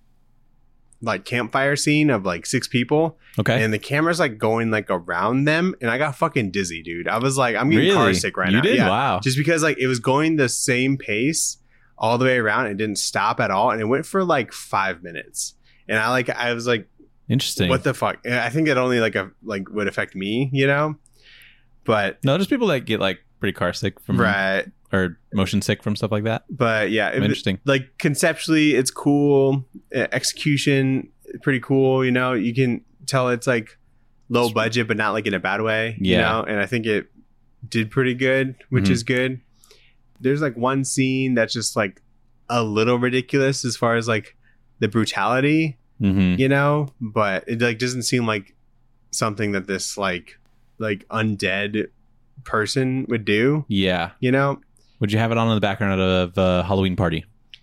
like campfire scene of like six people, Okay. and the camera's like going like around them, and I got fucking dizzy, dude. I was like, I'm getting car Really? sick right You now. did? Yeah. Wow. Just because like it was going the same pace all the way around and didn't stop at all, and it went for like five minutes, and I like I was like, Interesting. what the fuck? And I think it only like a like would affect me, you know, but no, just people that get like pretty car sick from right, or motion sick from stuff like that. but yeah, it, Interesting. like conceptually it's cool. Uh, execution pretty cool, you know. You can tell it's like low budget, but not like in a bad way. Yeah. You know? And I think it did pretty good, which Mhm. is good. There's like one scene that's just like a little ridiculous as far as like the brutality, Mm-hmm. you know, but it like doesn't seem like something that this like like undead person would do, Yeah. you know. Would you have it on in the background of a Halloween party?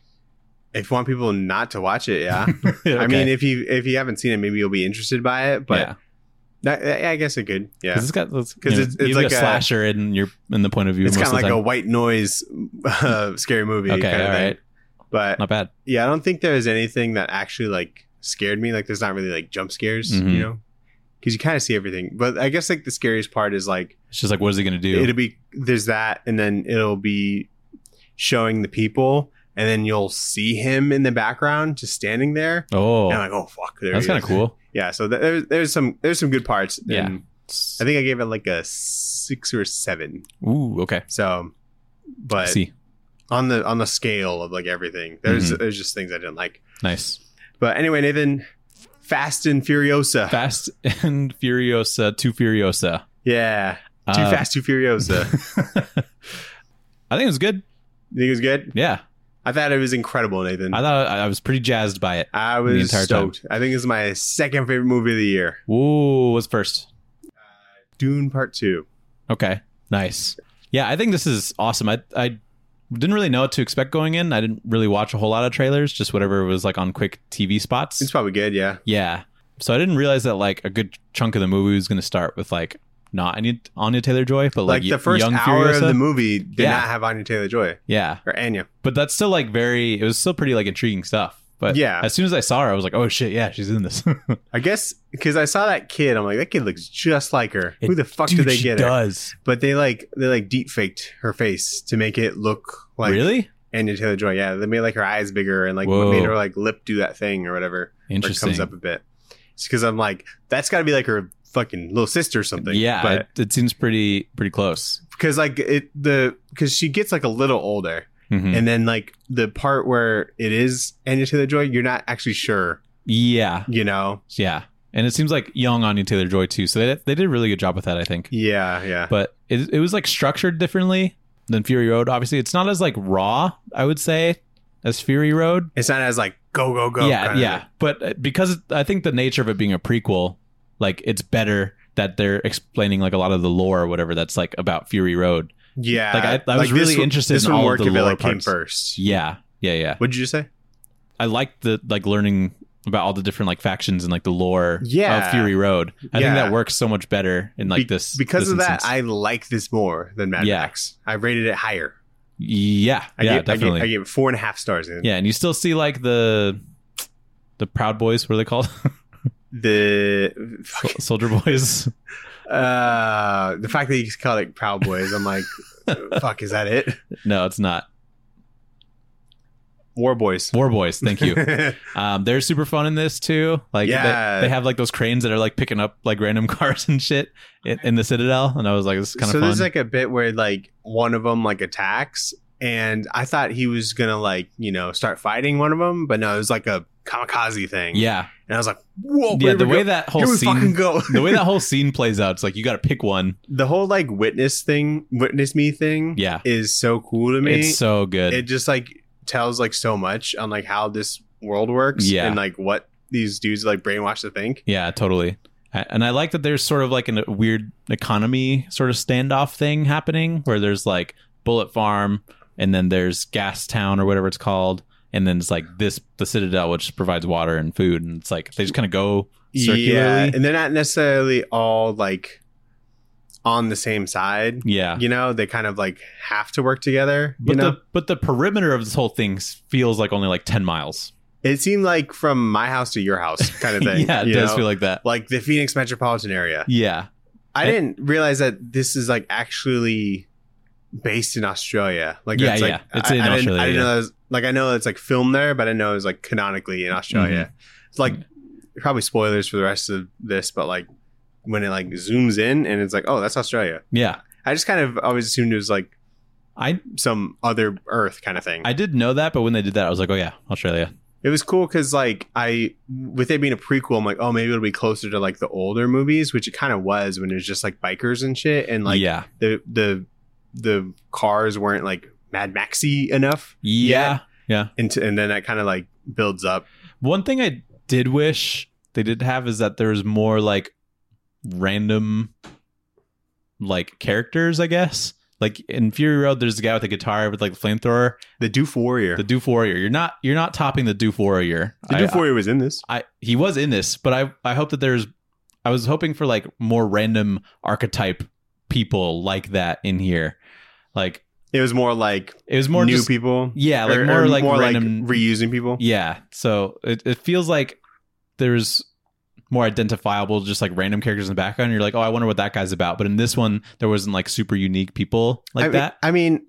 If you want people not to watch it, yeah. Okay. I mean, if you if you haven't seen it, maybe you'll be interested by it. But yeah, that, I guess it could. Yeah, because it's got because Because it's- it's like a a- slasher in your in the point of view. it's most kind of of like the a time. white noise uh, scary movie. Okay, kind of all thing. right, But not bad. yeah, I don't think there's anything that actually like scared me. Like, there's not really like jump scares, Mhm. you know, because you kind of see everything. But I guess like the scariest part is like It's just like, what is he gonna do? it'll be there's that, and then it'll be showing the people, and then you'll see him in the background just standing there. oh, And I'm like, oh fuck, there that's he kind of is. cool. Yeah, so th- there's there's some there's some good parts. Yeah. And I think I gave it like a six or seven. Ooh, okay. So, I but see, on the on the scale of like everything, there's Mhm. there's just things I didn't like. nice. But anyway, Nathan, Fast and Furiosa. Fast and Furiosa, Too Furiosa. Yeah, too Uh, fast, too Furiosa. I think it was good. You think it was good? Yeah, I thought it was incredible, Nathan. I thought I I was pretty jazzed by it. I the was entire time. stoked. I think it's my second favorite movie of the year. Ooh, what's first? Dune Part Two. Okay, nice. Yeah, I think this is awesome. I I didn't really know what to expect going in. I didn't really watch a whole lot of trailers, just whatever was like on quick T V spots. It's probably good. Yeah. Yeah. So I didn't realize that like a good chunk of the movie was going to start with like not Anya, Anya Taylor-Joy, but like, Like the first young hour Furiosa. of the movie did Yeah. not have Anya Taylor-Joy Yeah. or Anya. But that's still like very, it was still pretty like intriguing stuff. But Yeah. as soon as I saw her, I was like, oh shit, yeah, she's in this. I guess because I saw that kid, I'm like, that kid looks just like her. Who the fuck Dude, did they she get her? does. But they like they like deep faked her face to make it look like Really? Anya Taylor Joy. Yeah, they made like her eyes bigger and like Whoa. made her like lip do that thing or whatever. Where it Interesting. comes up a bit. It's because I'm like, that's got to be like her fucking little sister or something. Yeah, but it, it seems pretty pretty close. because like it the because she gets like a little older, Mhm. and then like the part where it is Anya Taylor Joy, you're not actually sure. Yeah, You know? yeah. And it seems like young Anya Taylor-Joy too. So they they did a really good job with that, I think. Yeah, yeah. But it it was like structured differently than Fury Road. Obviously, it's not as like raw, I would say, as Fury Road. It's not as like go go go. yeah, kinda yeah. thing. But uh, because I think the nature of it being a prequel, like it's better that they're explaining like a lot of the lore or whatever that's like about Fury Road. Yeah. Like, I- I was this really would- interested This in would all of work the if it lore like came parts. first. Yeah, yeah, yeah. What did you say? I like the like learning about all the different like factions and like the lore Yeah. of Fury Road. I Yeah. think that works so much better in like Be- this because this of that. instance. I like this more than Mad Yeah. Max. I rated it higher. yeah, I yeah, gave, definitely. I gave, I gave it four and a half stars. In. Yeah, and you still see like the the Proud Boys. What are they called? The Sol- Soldier Boys. uh, the fact that you call it Proud Boys, I'm like, fuck, is that it? No, it's not. War Boys. War Boys. Thank you. Um, they're super fun in this too. Like Yeah. they, they have like those cranes that are like picking up like random cars and shit in, in the Citadel, and I was like, this is kind of so fun. there's like a bit where like one of them like attacks, and I thought he was gonna like you know start fighting one of them, but no, it was like a kamikaze thing. yeah, and I was like, whoa, yeah. here The we way go. that whole Here we fucking scene, go. the way that whole scene plays out, it's like you got to pick one. The whole like witness thing, witness me thing, Yeah, is so cool to me. it's so good. It just like tells like so much on like how this world works, Yeah. and like what these dudes like brainwash to think. Yeah, totally. A- And I like that there's sort of like a weird economy sort of standoff thing happening where there's like Bullet Farm and then there's Gas Town or whatever it's called. And then it's like this, the Citadel, which provides water and food. And it's like they just kind of go circularly. Yeah, and they're not necessarily all like on the same side. Yeah. You know, they kind of like have to work together. But you know, the but the perimeter of this whole thing s- feels like only like ten miles. it seemed like from my house to your house kind of thing. yeah, it you does know? feel like that. like the Phoenix metropolitan area. Yeah. I I- didn't realize that this is like actually based in Australia. Like, Yeah, it's like, yeah. It's I, in I didn't, Australia, I didn't yeah. know it was, like I know it's like filmed there, but I didn't know it was like canonically in Australia. Mm-hmm. It's like probably spoilers for the rest of this, but like when it like zooms in and it's like, oh, that's Australia. Yeah. I just kind of always assumed it was like I some other Earth kind of thing. I did know that, but when they did that, I was like, oh yeah, Australia. It was cool because, like, I, with it being a prequel, I'm like, oh, maybe it'll be closer to, like, the older movies, which it kind of was when it was just, like, bikers and shit. And, like, yeah, the the the cars weren't, like, Mad Maxy enough. yeah, yet. yeah. And, to, and then that kind of, like, builds up. One thing I did wish they did have is that there was more, like, random, like, characters, I guess. Like in Fury Road, there's a guy with a guitar with like the flamethrower. The Doof Warrior. The Doof Warrior. You're not you're not topping the Doof Warrior. The Doof I, Warrior was in this. I he was in this, but I I hope that there's I was hoping for like more random archetype people like that in here. Like it was more like it was more new just, people. Yeah, like or, more or like more random like reusing people. Yeah. So it, it feels like there's more identifiable, just like random characters in the background. You're like, oh, I wonder what that guy's about. But in this one, there wasn't like super unique people like I, that. I mean,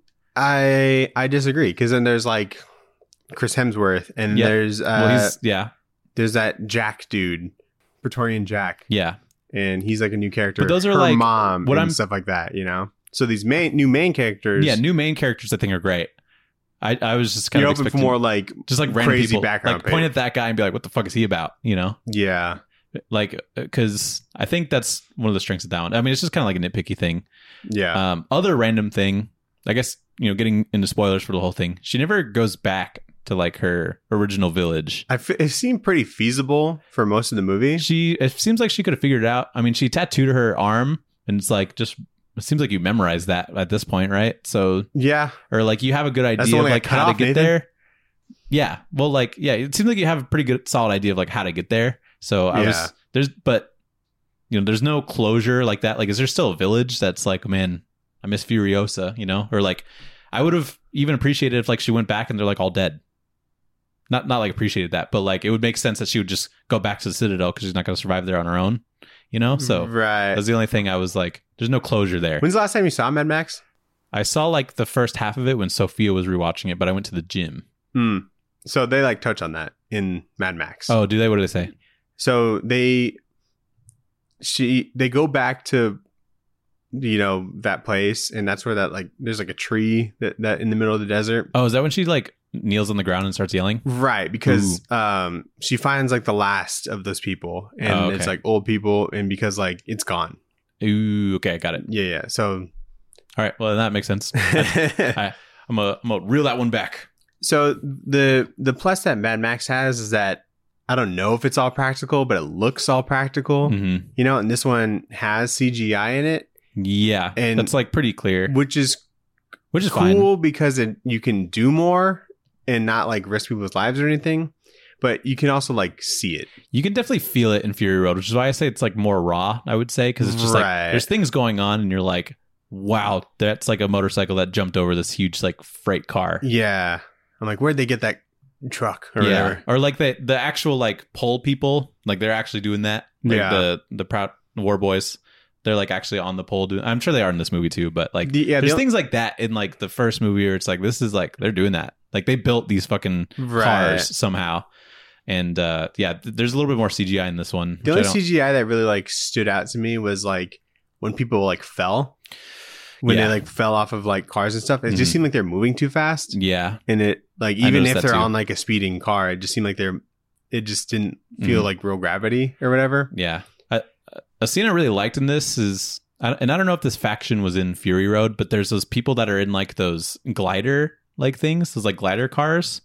I I disagree because then there's like Chris Hemsworth and Yeah. there's uh, Well, he's yeah, there's that Jack dude, Praetorian Jack, yeah. and he's like a new character. But those are Her like- mom what and I'm- stuff like that, you know. So these main new main characters, Yeah, new main characters I think are great. I, I was just kind you're of open for expecting more like just like random crazy people. background Like point page. at that guy and be like, what the fuck is he about? You know? yeah, Like, because I think that's one of the strengths of that one. I mean, it's just kind of like a nitpicky thing. yeah. Um, other random thing, I guess, you know, getting into spoilers for the whole thing, she never goes back to like her original village. I f- it seemed pretty feasible for most of the movie. She, it seems like she could have figured it out. I mean, she tattooed her arm and it's like, just, it seems like you memorize that at this point, right? So, Yeah, or like you have a good That's the idea one of that like got cut how to off, get Nathan. there. Yeah. Well, like, yeah, it seems like you have a pretty good solid idea of like how to get there. So I Yeah. was there's but you know, there's no closure like that. Like, is there still a village that's like, man, I miss Furiosa, you know? Or like I would have even appreciated if like she went back and they're like all dead. Not not like appreciated that, but like it would make sense that she would just go back to the Citadel because she's not going to survive there on her own, you know? So right. that's the only thing I was like, there's no closure there. When's the last time you saw Mad Max? I saw like the first half of it when Sophia was rewatching it, but I went to the gym. Hmm. So they like touch on that in Mad Max. Oh, do they? What do they say? So they she they go back to you know that place, and that's where that like there's like a tree that, that in the middle of the desert. Oh, is that when she like kneels on the ground and starts yelling? Right, because um she finds like the last of those people, and Oh, okay. it's like old people, and because like it's gone. Ooh, okay, got it. Yeah, yeah. So All right, well that makes sense. I, I'm gonna I'm gonna reel that one back. so the the plus that Mad Max has is that I don't know if it's all practical, but it looks all practical. hmm You know, and this one has C G I in it, Yeah, And- that's like pretty clear, which is which is fine. cool because it, you can do more and not like risk people's lives or anything, but you can also like see it. You can definitely feel it in Fury Road, which is why I say it's like more raw. I would say because it's just like Right. there's things going on, and you're like, wow, that's like a motorcycle that jumped over this huge like freight car. Yeah. I'm like, where'd they get that truck or yeah, whatever? or like the the actual like pole people, like they're actually doing that. Like Yeah. the the Proud War Boys, they're like actually on the pole doing. I'm sure they are in this movie too, but like The- yeah, there's the- things like that in like the first movie where it's like this is like they're doing that. Like they built these fucking Right. cars somehow, and uh yeah, th- there's a little bit more C G I in this one. The which I only don't- C G I that really like stood out to me was like when people like fell, when Yeah. they like fell off of like cars and stuff. It Mhm. just seemed like they're moving too fast, yeah, and it like I even noticed if that they're too. on like a speeding car, it just seemed like they're. It just didn't feel Mhm. like real gravity or whatever. yeah. A, a scene I really liked in this is, I- and I don't know if this faction was in Fury Road, but there's those people that are in like those glider like things, those like glider cars.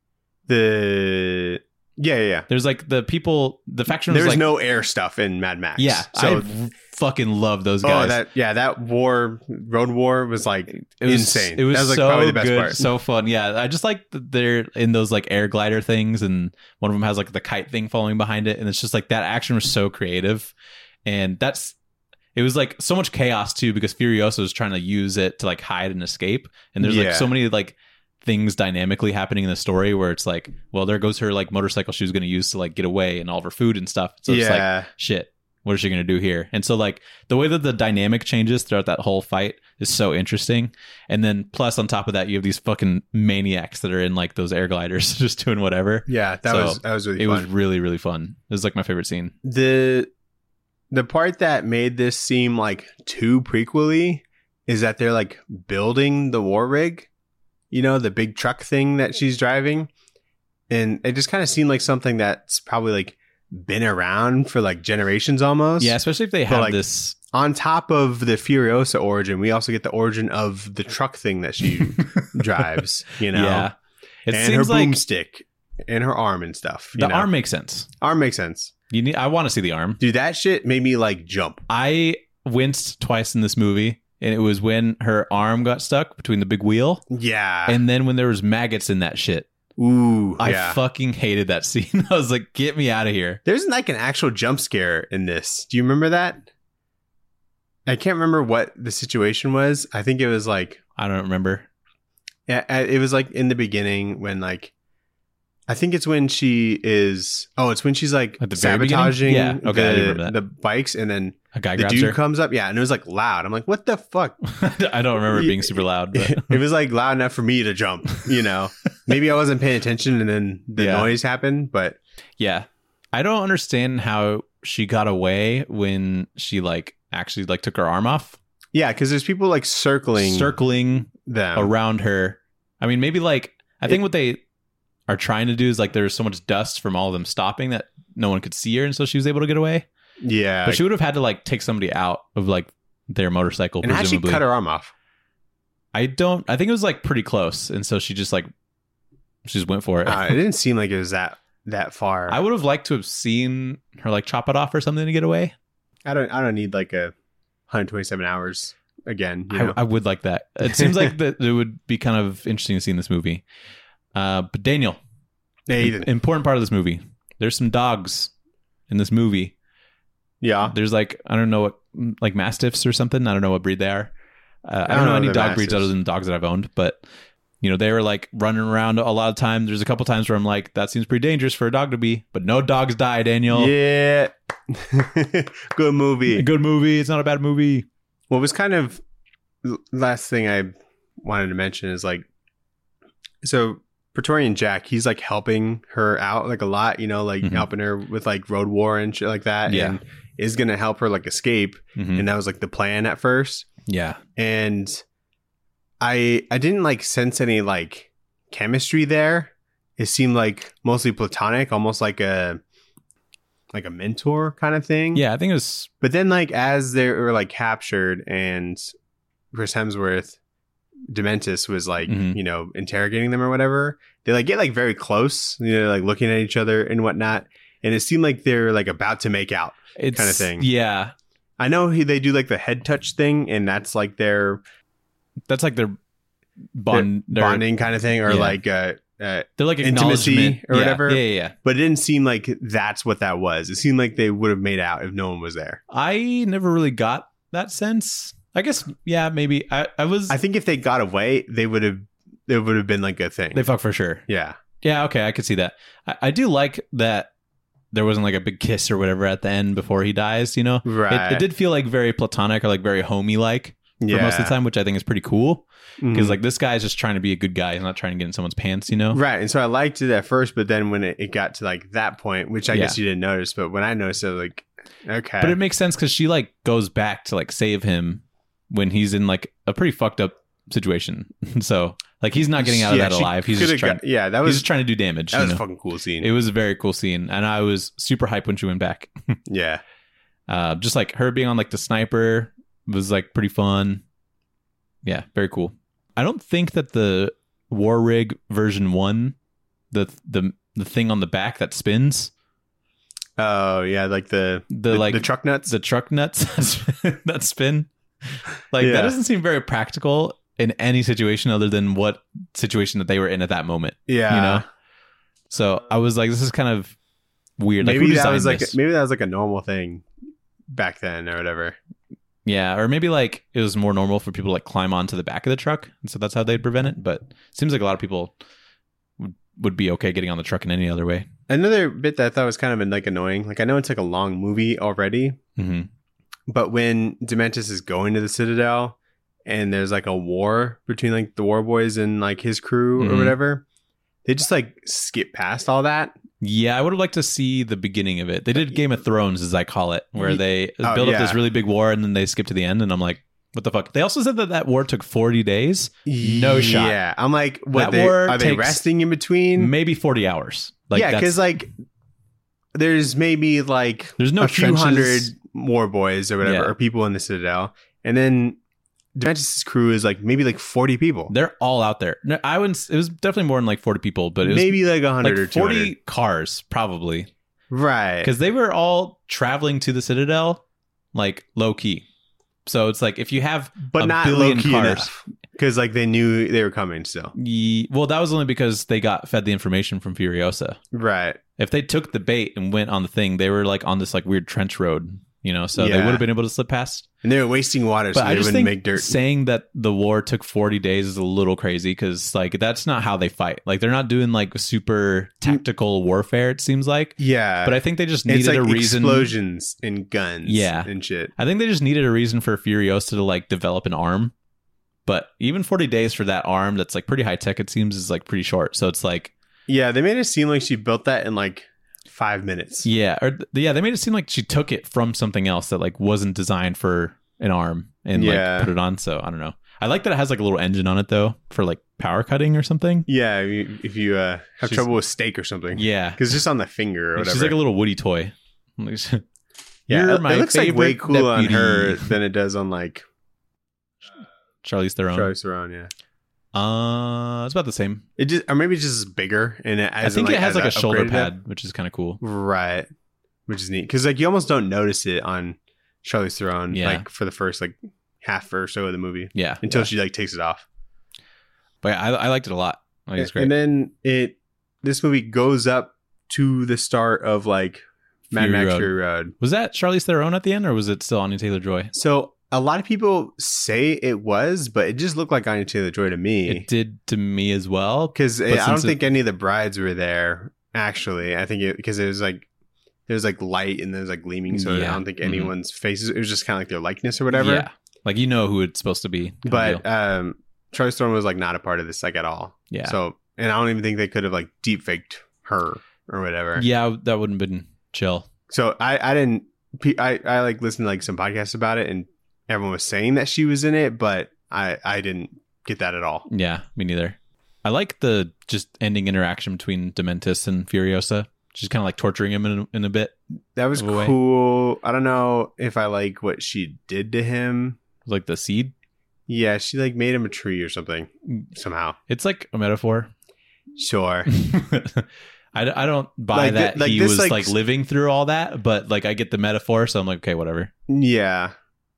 The yeah, yeah. yeah. There's like the people, the faction was There's like, no air stuff in Mad Max. yeah, so I fucking love those oh, guys. that yeah, that war, road war was like it was insane. It was, that was like so probably the best good, part. so fun. Yeah, I just like that they're in those like air glider things, and one of them has like the kite thing following behind it, and it's just like that action was so creative, and that's it was like so much chaos too because Furiosa was trying to use it to like hide and escape, and there's like Yeah. so many like things dynamically happening in the story where it's like, well, there goes her like motorcycle she was going to use to like get away and all of her food and stuff. So it's like, yeah, shit, what is she going to do here? And so like the way that the dynamic changes throughout that whole fight is so interesting. And then plus on top of that, you have these fucking maniacs that are in like those air gliders just doing whatever. yeah, that So, was that was really It fun. was really, really fun. It was like my favorite scene. the the part that made this seem like too prequely is that they're like building the war rig, you know, the big truck thing that she's driving, and it just kind of seemed like something that's probably like been around for like generations almost. Yeah, especially if they have like, this. On top of the Furiosa origin, we also get the origin of the truck thing that she drives, you know? Yeah. It and seems her like boomstick and her arm and stuff. You the know? arm makes sense. Arm makes sense. You need. I want to see the arm. Dude, that shit made me like jump. I winced twice in this movie, and it was when her arm got stuck between the big wheel, Yeah. and then when there was maggots in that shit. Ooh, I yeah. fucking hated that scene. I was like, get me out of here. There's like an actual jump scare in this. Do you remember that? I can't remember what the situation was. I think it was like, I don't remember. yeah, uh, it was like in the beginning when like, I think it's when she is, oh, it's when she's like At the very sabotaging beginning? Yeah, okay, I do the, remember that. the bikes, and then A guy the grabs dude her. comes up. Yeah, and it was like loud. I'm like, what the fuck? I don't remember it being super loud, but It was like loud enough for me to jump, you know? Maybe I wasn't paying attention and then the Yeah. noise happened, but yeah. I don't understand how she got away when she like actually like took her arm off, yeah, because there's people like circling circling them. around her. I mean, maybe like I think It- what they are trying to do is like there's so much dust from all of them stopping that no one could see her, and so she was able to get away. Yeah. But she would have had to like take somebody out of like their motorcycle. and how'd she presumably, cut her arm off? I don't. I think it was like pretty close, and so she just like she just went for it. Uh, it didn't seem like it was that that far. I would have liked to have seen her like chop it off or something to get away. I don't. I don't need like a one hundred twenty-seven hours again. You know? I, I would like that. It seems like that it would be kind of interesting to see in this movie. Uh, but Daniel, Hey, im- important part of this movie. There's some dogs in this movie. yeah. There's like I don't know what like mastiffs or something. I don't know what breed they are. Uh, I, I don't don't know know any the dog breeds mastiffs. other than dogs that I've owned, but you know they were like running around a lot of time. There's a couple times where I'm like, that seems pretty dangerous for a dog to be, but no dogs die. Daniel, Yeah. Good movie. a good movie. It's not a bad movie. What was kind of the last thing I wanted to mention is like, so Praetorian Jack, he's like helping her out like a lot, you know, like Mhm. helping her with like road war and shit like that. Yeah. And is going to help her like escape. Mhm. And that was like the plan at first. Yeah, And I, I didn't like sense any like chemistry there. It seemed like mostly platonic, almost like a, like a mentor kind of thing. yeah. I think it was. But then, like, as they were like captured, and Chris Hemsworth, Dementis was like, Mhm. you know, interrogating them or whatever. They like get like very close, you know, like looking at each other and whatnot. And it seemed like they're like about to make out. It's, Kinda thing. Yeah, I know he, they do like the head touch thing, and that's like their that's like their bond, their- bonding kind of thing, or Yeah. like uh, uh, They're like intimacy acknowledgement or Yeah, whatever. Yeah, yeah, yeah. but it didn't seem like that's what that was. It seemed like they would have made out if no one was there. I never really got that sense. I guess, yeah, maybe. I, I was. I think if they got away, they would have. It would have been like a thing. they fuck for sure. yeah. Yeah, okay, I could see that. I, I do like that there wasn't like a big kiss or whatever at the end before he dies. You know, Right. it, it did feel like very platonic or like very homey like for Yeah. most of the time, which I think is pretty cool because Mhm. like this guy is just trying to be a good guy. He's not trying to get in someone's pants. You know, Right. And so I liked it at first, but then when it, it got to like that point, which I Yeah. guess you didn't notice, but when I noticed it, I was like, okay. but it makes sense because she like goes back to like save him when he's in like a pretty fucked up situation. So like he's not getting out of Yeah, that she alive. He's coulda just trying. got- yeah, that he's was just trying to do damage. that you was a know? fucking cool scene. It was a very cool scene, and I was super hyped when she went back. yeah. Uh, just like her being on like the sniper was like pretty fun. Yeah, very cool. I don't think that the War Rig version one, the the the thing on the back that spins, Oh yeah, like the the, the like the truck nuts. the truck nuts that spin, like Yeah. that doesn't seem very practical in any situation other than what situation that they were in at that moment. yeah. You know, so I was like, this is kind of weird. Like, maybe who that designed was like this? maybe that was like a normal thing back then or whatever. Yeah, or maybe like it was more normal for people to like climb onto the back of the truck, and so that's how they'd prevent it. But it seems like a lot of people would, would be okay getting on the truck in any other way. Another bit that I thought was kind of like annoying. Like I know it's like a long movie already, Mm-hmm. but when Dementis is going to the Citadel and there's like a war between like the War Boys and like his crew Mhm. or whatever, they just like skip past all that. Yeah, I would have liked to see the beginning of it. They did Game of Thrones, as I call it, where they Oh, build yeah. up this really big war and then they skip to the end. And I'm like, what the fuck? They also said that that war took forty days. No shot. Yeah, I'm like, what? That They, war are they takes resting in between? Maybe forty hours. Like, yeah, because that's- like there's maybe like There's no a few trenches. hundred war boys or whatever, Yeah. or people in the Citadel, and then Dementis' crew is like maybe like forty people, they're all out there. No, I wouldn't. It was definitely more than like forty people, but it was maybe like a hundred like or two forty hundred, cars probably, right? because they were all traveling to the Citadel like low key. So it's like if you have But a not low billion key cars, enough because like they knew they were coming still, ye- well, that was only because they got fed the information from Furiosa. right? If they took the bait and went on the thing, they were like on this like weird trench road, you know, so they Yeah. would have been able to slip past. And they were wasting water, so But I they just wouldn't think make dirt. saying that the war took forty days is a little crazy because like that's not how they fight. Like they're not doing like super tactical warfare, it seems like. Yeah, But I think they just needed it's like a reason. explosions and guns, Yeah. and shit. I think they just needed a reason for Furiosa to like develop an arm. But even forty days for that arm that's like pretty high tech, it seems, is like pretty short. So it's like, Yeah, they made it seem like she built that in like five minutes. yeah, or th- yeah, they made it seem like she took it from something else that like wasn't designed for an arm and Yeah. like put it on. So I don't know. I like that it has like a little engine on it though for like power cutting or something. Yeah, if you, if you uh, have She's- trouble with steak or something, Yeah, because just on the finger or whatever. she's like a little Woody toy. Like, yeah, You're it, my it looks like way favorite cooler on deputy. her than it does on like Charlize Theron. Charlize Theron. Yeah, Uh, it's about the same. it just or maybe it's just bigger and it. I think it has like a shoulder upgraded pad, which is kind of cool. it. right? Which is neat because like you almost don't notice it on Charlize Theron, Yeah. like for the first like half or so of the movie Yeah, until yeah. she like takes it off. But yeah, I, I liked it a lot. Like, it's great. And then it this movie goes up to the start of like Mad Fury Max Road. Fury Road. Was that Charlize Theron at the end, or was it still Anya Taylor-Joy? So a lot of people say it was, but it just looked like Anya Taylor-Joy to me It did to me as well. because I but don't since it- think any of the brides were there. Actually, I think it because it was like there's like light and there's like gleaming, so I Yeah. don't think Mhm. anyone's faces. It was just kind of like their likeness or whatever. Yeah, like you know who it's supposed to be. kind of But deal. um, Charlize Theron was like not a part of this like at all. yeah, So and I don't even think they could have like deep faked her or whatever. yeah, that wouldn't have been chill. So I, I didn't pe- I, I like listened to like some podcasts about it and everyone was saying that she was in it, but I, I didn't get that at all. Yeah, me neither. I like the just ending interaction between Dementis and Furiosa. She's kind of like torturing him in, in a bit. That was Of a way. cool. I don't know if I like what she did to him. Like the seed. Yeah, she like made him a tree or something somehow. It's like a metaphor. Sure. I, I don't buy Like that th- like he this, was like, like, living through all that, but like I get the metaphor, so I'm like, okay, whatever. Yeah.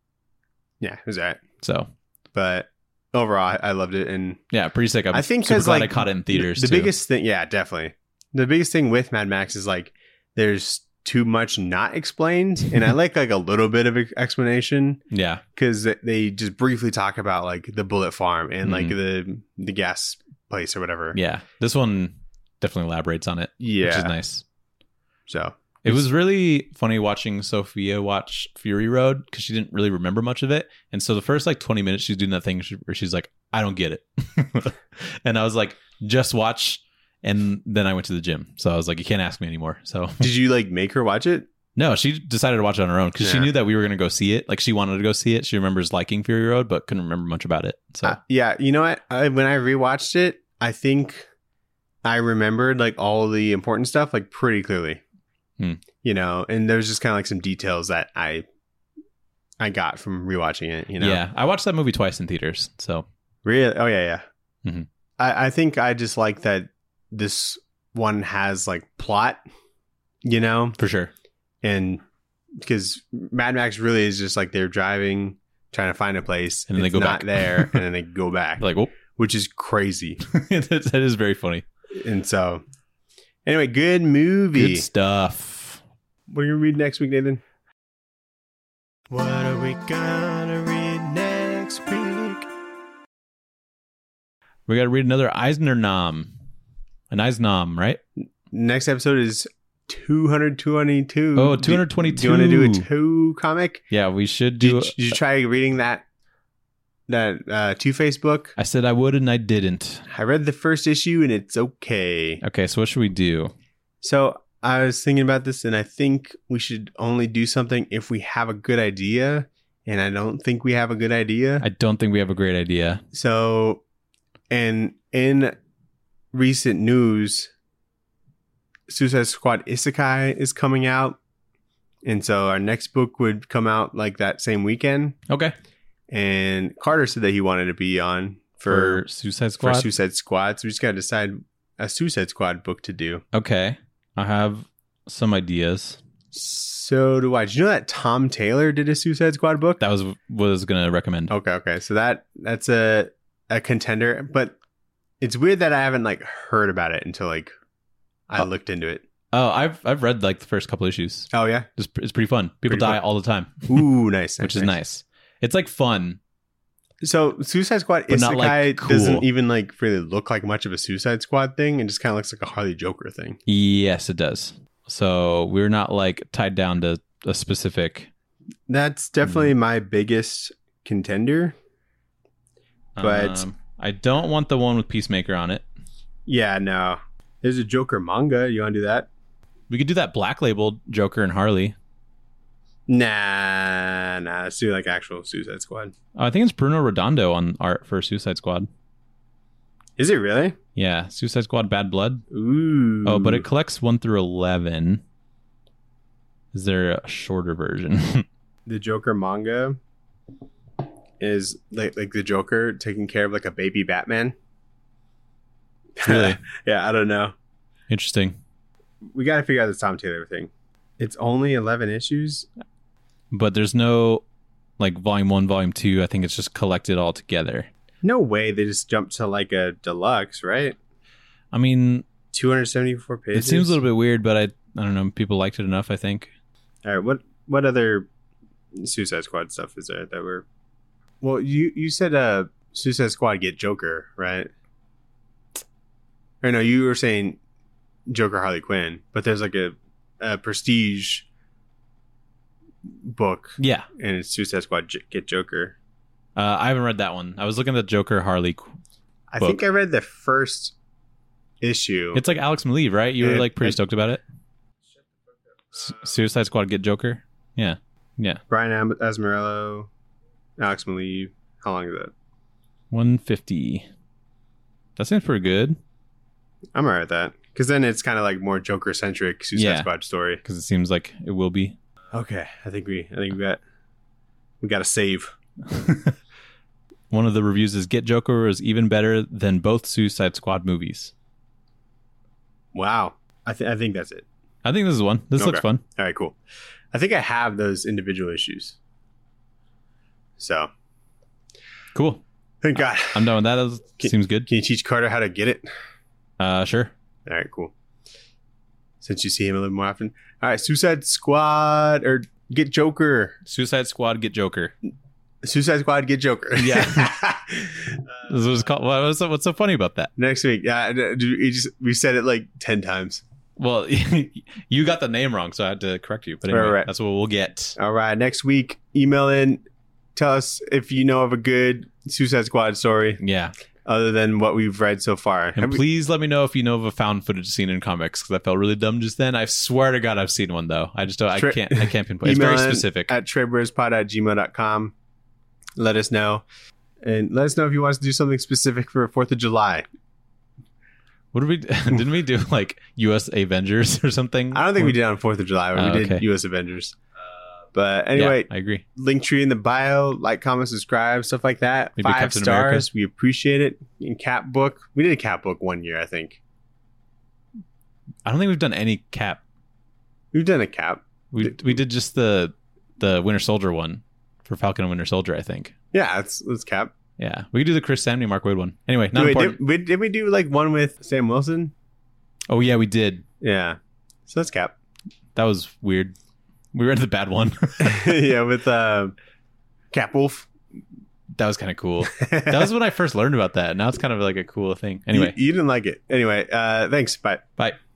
Yeah, it was all right. So But overall, I, I loved it. And yeah, pretty sick. I'm I think super because glad like I caught it in theaters. The, the too. biggest thing, yeah, definitely. The biggest thing with Mad Max is like there's too much not explained, and I like like a little bit of ex- explanation yeah, because they just briefly talk about like the bullet farm and like Mhm. the the gas place or whatever. yeah. This one definitely elaborates on it, yeah. which is nice. So It was really funny watching Sophia watch Fury Road because she didn't really remember much of it. And so the first like twenty minutes, she's doing that thing where she's like, I don't get it. And I was like, just watch. And then I went to the gym. So I was like, you can't ask me anymore. So did you like make her watch it? no, she decided to watch it on her own because she Yeah. knew that we were going to go see it. Like she wanted to go see it. She remembers liking Fury Road, but couldn't remember much about it. So Uh, yeah, you know what? I, when I rewatched it, I think I remembered like all the important stuff like pretty clearly. Hmm. You know, and there's just kind of like some details that I I got from rewatching it. You know, yeah, I watched that movie twice in theaters. So really. Oh yeah, yeah. Mhm. I, I think I just like that this one has like plot. You know, for sure. and because Mad Max really is just like they're driving, trying to find a place, And then they it's go not back. there, and then they go back, Like, oh, which is crazy. that is very funny. And so, anyway, good movie. Good stuff. What are you gonna read next week, Nathan? What are we gonna read next week? We got to read another Eisner nom. An Eisnom, right? Next episode is two hundred twenty-two. Oh, Do- two hundred twenty-two. Do you want to do a two comic? Yeah, we should Did, do. did you try reading that that uh, Two Face book? I said I would and I didn't. I read the first issue and it's okay. Okay, so what should we do? So I was thinking about this, and I think we should only do something if we have a good idea and I don't think we have a good idea. I don't think we have a great idea. So, and in recent news, Suicide Squad Isekai is coming out. And so our next book would come out like that same weekend. Okay. And Carter said that he wanted to be on for, For Suicide Squad? for Suicide Squad. So we just got to decide a Suicide Squad book to do. Okay. I have some ideas. So do I. Did you know that Tom Taylor did a Suicide Squad book? That was was going to recommend. Okay, okay. So that that's a a contender, but it's weird that I haven't like heard about it until like I Oh. looked into it. Oh, I've I've read like the first couple issues. Oh yeah. It's, it's pretty fun. People Pretty die fun. all the time, Ooh, nice, which is nice. It's like fun. So Suicide Squad But Isekai not, like, cool. doesn't even like really look like much of a Suicide Squad thing. It just kind of looks like a Harley Joker thing. Yes, it does. So we're not like tied down to a specific. That's definitely my biggest contender. But- um, I don't want the one with Peacemaker on it. Yeah, no. There's a Joker manga. You want to do that? We could do that Black Label Joker and Harley. Nah, nah. Let's do like actual Suicide Squad. Oh, I think it's Bruno Redondo on art for Suicide Squad. Is it really? Yeah, Suicide Squad Bad Blood. Ooh. Oh, but it collects one through eleven. Is there a shorter version? The Joker manga is like like the Joker taking care of like a baby Batman. Really? Yeah, I don't know. Interesting. We got to figure out this Tom Taylor thing. It's only eleven issues. But there's no like volume one, volume two. I think it's just collected all together. No way they just jumped to like a deluxe, right? I mean, two hundred seventy-four pages. it seems a little bit weird, but I I don't know. People liked it enough, I think. All right, what what other Suicide Squad stuff is there that we're? Well, you you said uh Suicide Squad get Joker, right? Or no, you were saying Joker Harley Quinn, but there's like a, a Prestige book, Yeah. and it's Suicide Squad J- get Joker. Uh, I haven't read that one. I was looking at Joker Harley. I Book. think I read the first issue. It's like Alex Maleev, right? You were Yeah, like pretty I- stoked about it. Su- Suicide Squad get Joker. Yeah. Yeah. Brian Am- Azzarello, Alex Maleev. How long is that? one fifty. That seems pretty good I'm alright with that because then it's kind of like more Joker centric Suicide Yeah. Squad story. because it seems like it will be. Okay, I think we I think we got we got to save. One of the reviews is Get Joker is even better than both Suicide Squad movies. Wow, I think I think that's it. I think this is one. This looks Okay. fun. All right, cool. I think I have those individual issues. So Cool. thank God. I'm done with that. That Can- seems good. Can you teach Carter how to get it? Uh, sure. All right, cool. Since you see him a little more often. All right, Suicide Squad or get Joker. Suicide Squad get Joker. Suicide Squad get Joker. Yeah. Uh, This was called. What was so, what's so funny about that? next week. Yeah, we just we said it like ten times. Well, you got the name wrong, so I had to correct you. But anyway, Right, right. that's what we'll get. All right, next week, email in. Tell us if you know of a good Suicide Squad story Yeah. other than what we've read so far. And Have we- please let me know if you know of a found footage scene in comics because I felt really dumb just then. I swear to God, I've seen one though. I just don't. I Tri- can't. I can't pinpoint. It's email very in specific. at tradewareспod at gmail dot com. Let us know. And let us know if you want us to do something specific for fourth of July. What did we? Didn't we do like U S Avengers or something? I don't think we did on fourth of July, but Oh, we did okay. U S Avengers. But Yeah, anyway, I agree. link tree in the bio, like, comment, subscribe, stuff like that. Maybe Five Captain stars. America. We appreciate it. In Cap Book. We did a Cap Book one year, I think. I don't think we've done any Cap. We've done a Cap. We we did just the the Winter Soldier one for Falcon and Winter Soldier. I think. Yeah, it's, it's Cap. Yeah, we could do the Chris Samney, Mark Wade one. Anyway, not Wait, important. did, we, did we do like one with Sam Wilson? Oh yeah, we did. Yeah. So that's Cap. That was weird. We read the bad one. Yeah, with uh, Cap Wolf. That was kind of cool. That was when I first learned about that. Now it's kind of like a cool thing. Anyway, You, you didn't like it. Anyway, uh, thanks. Bye. bye.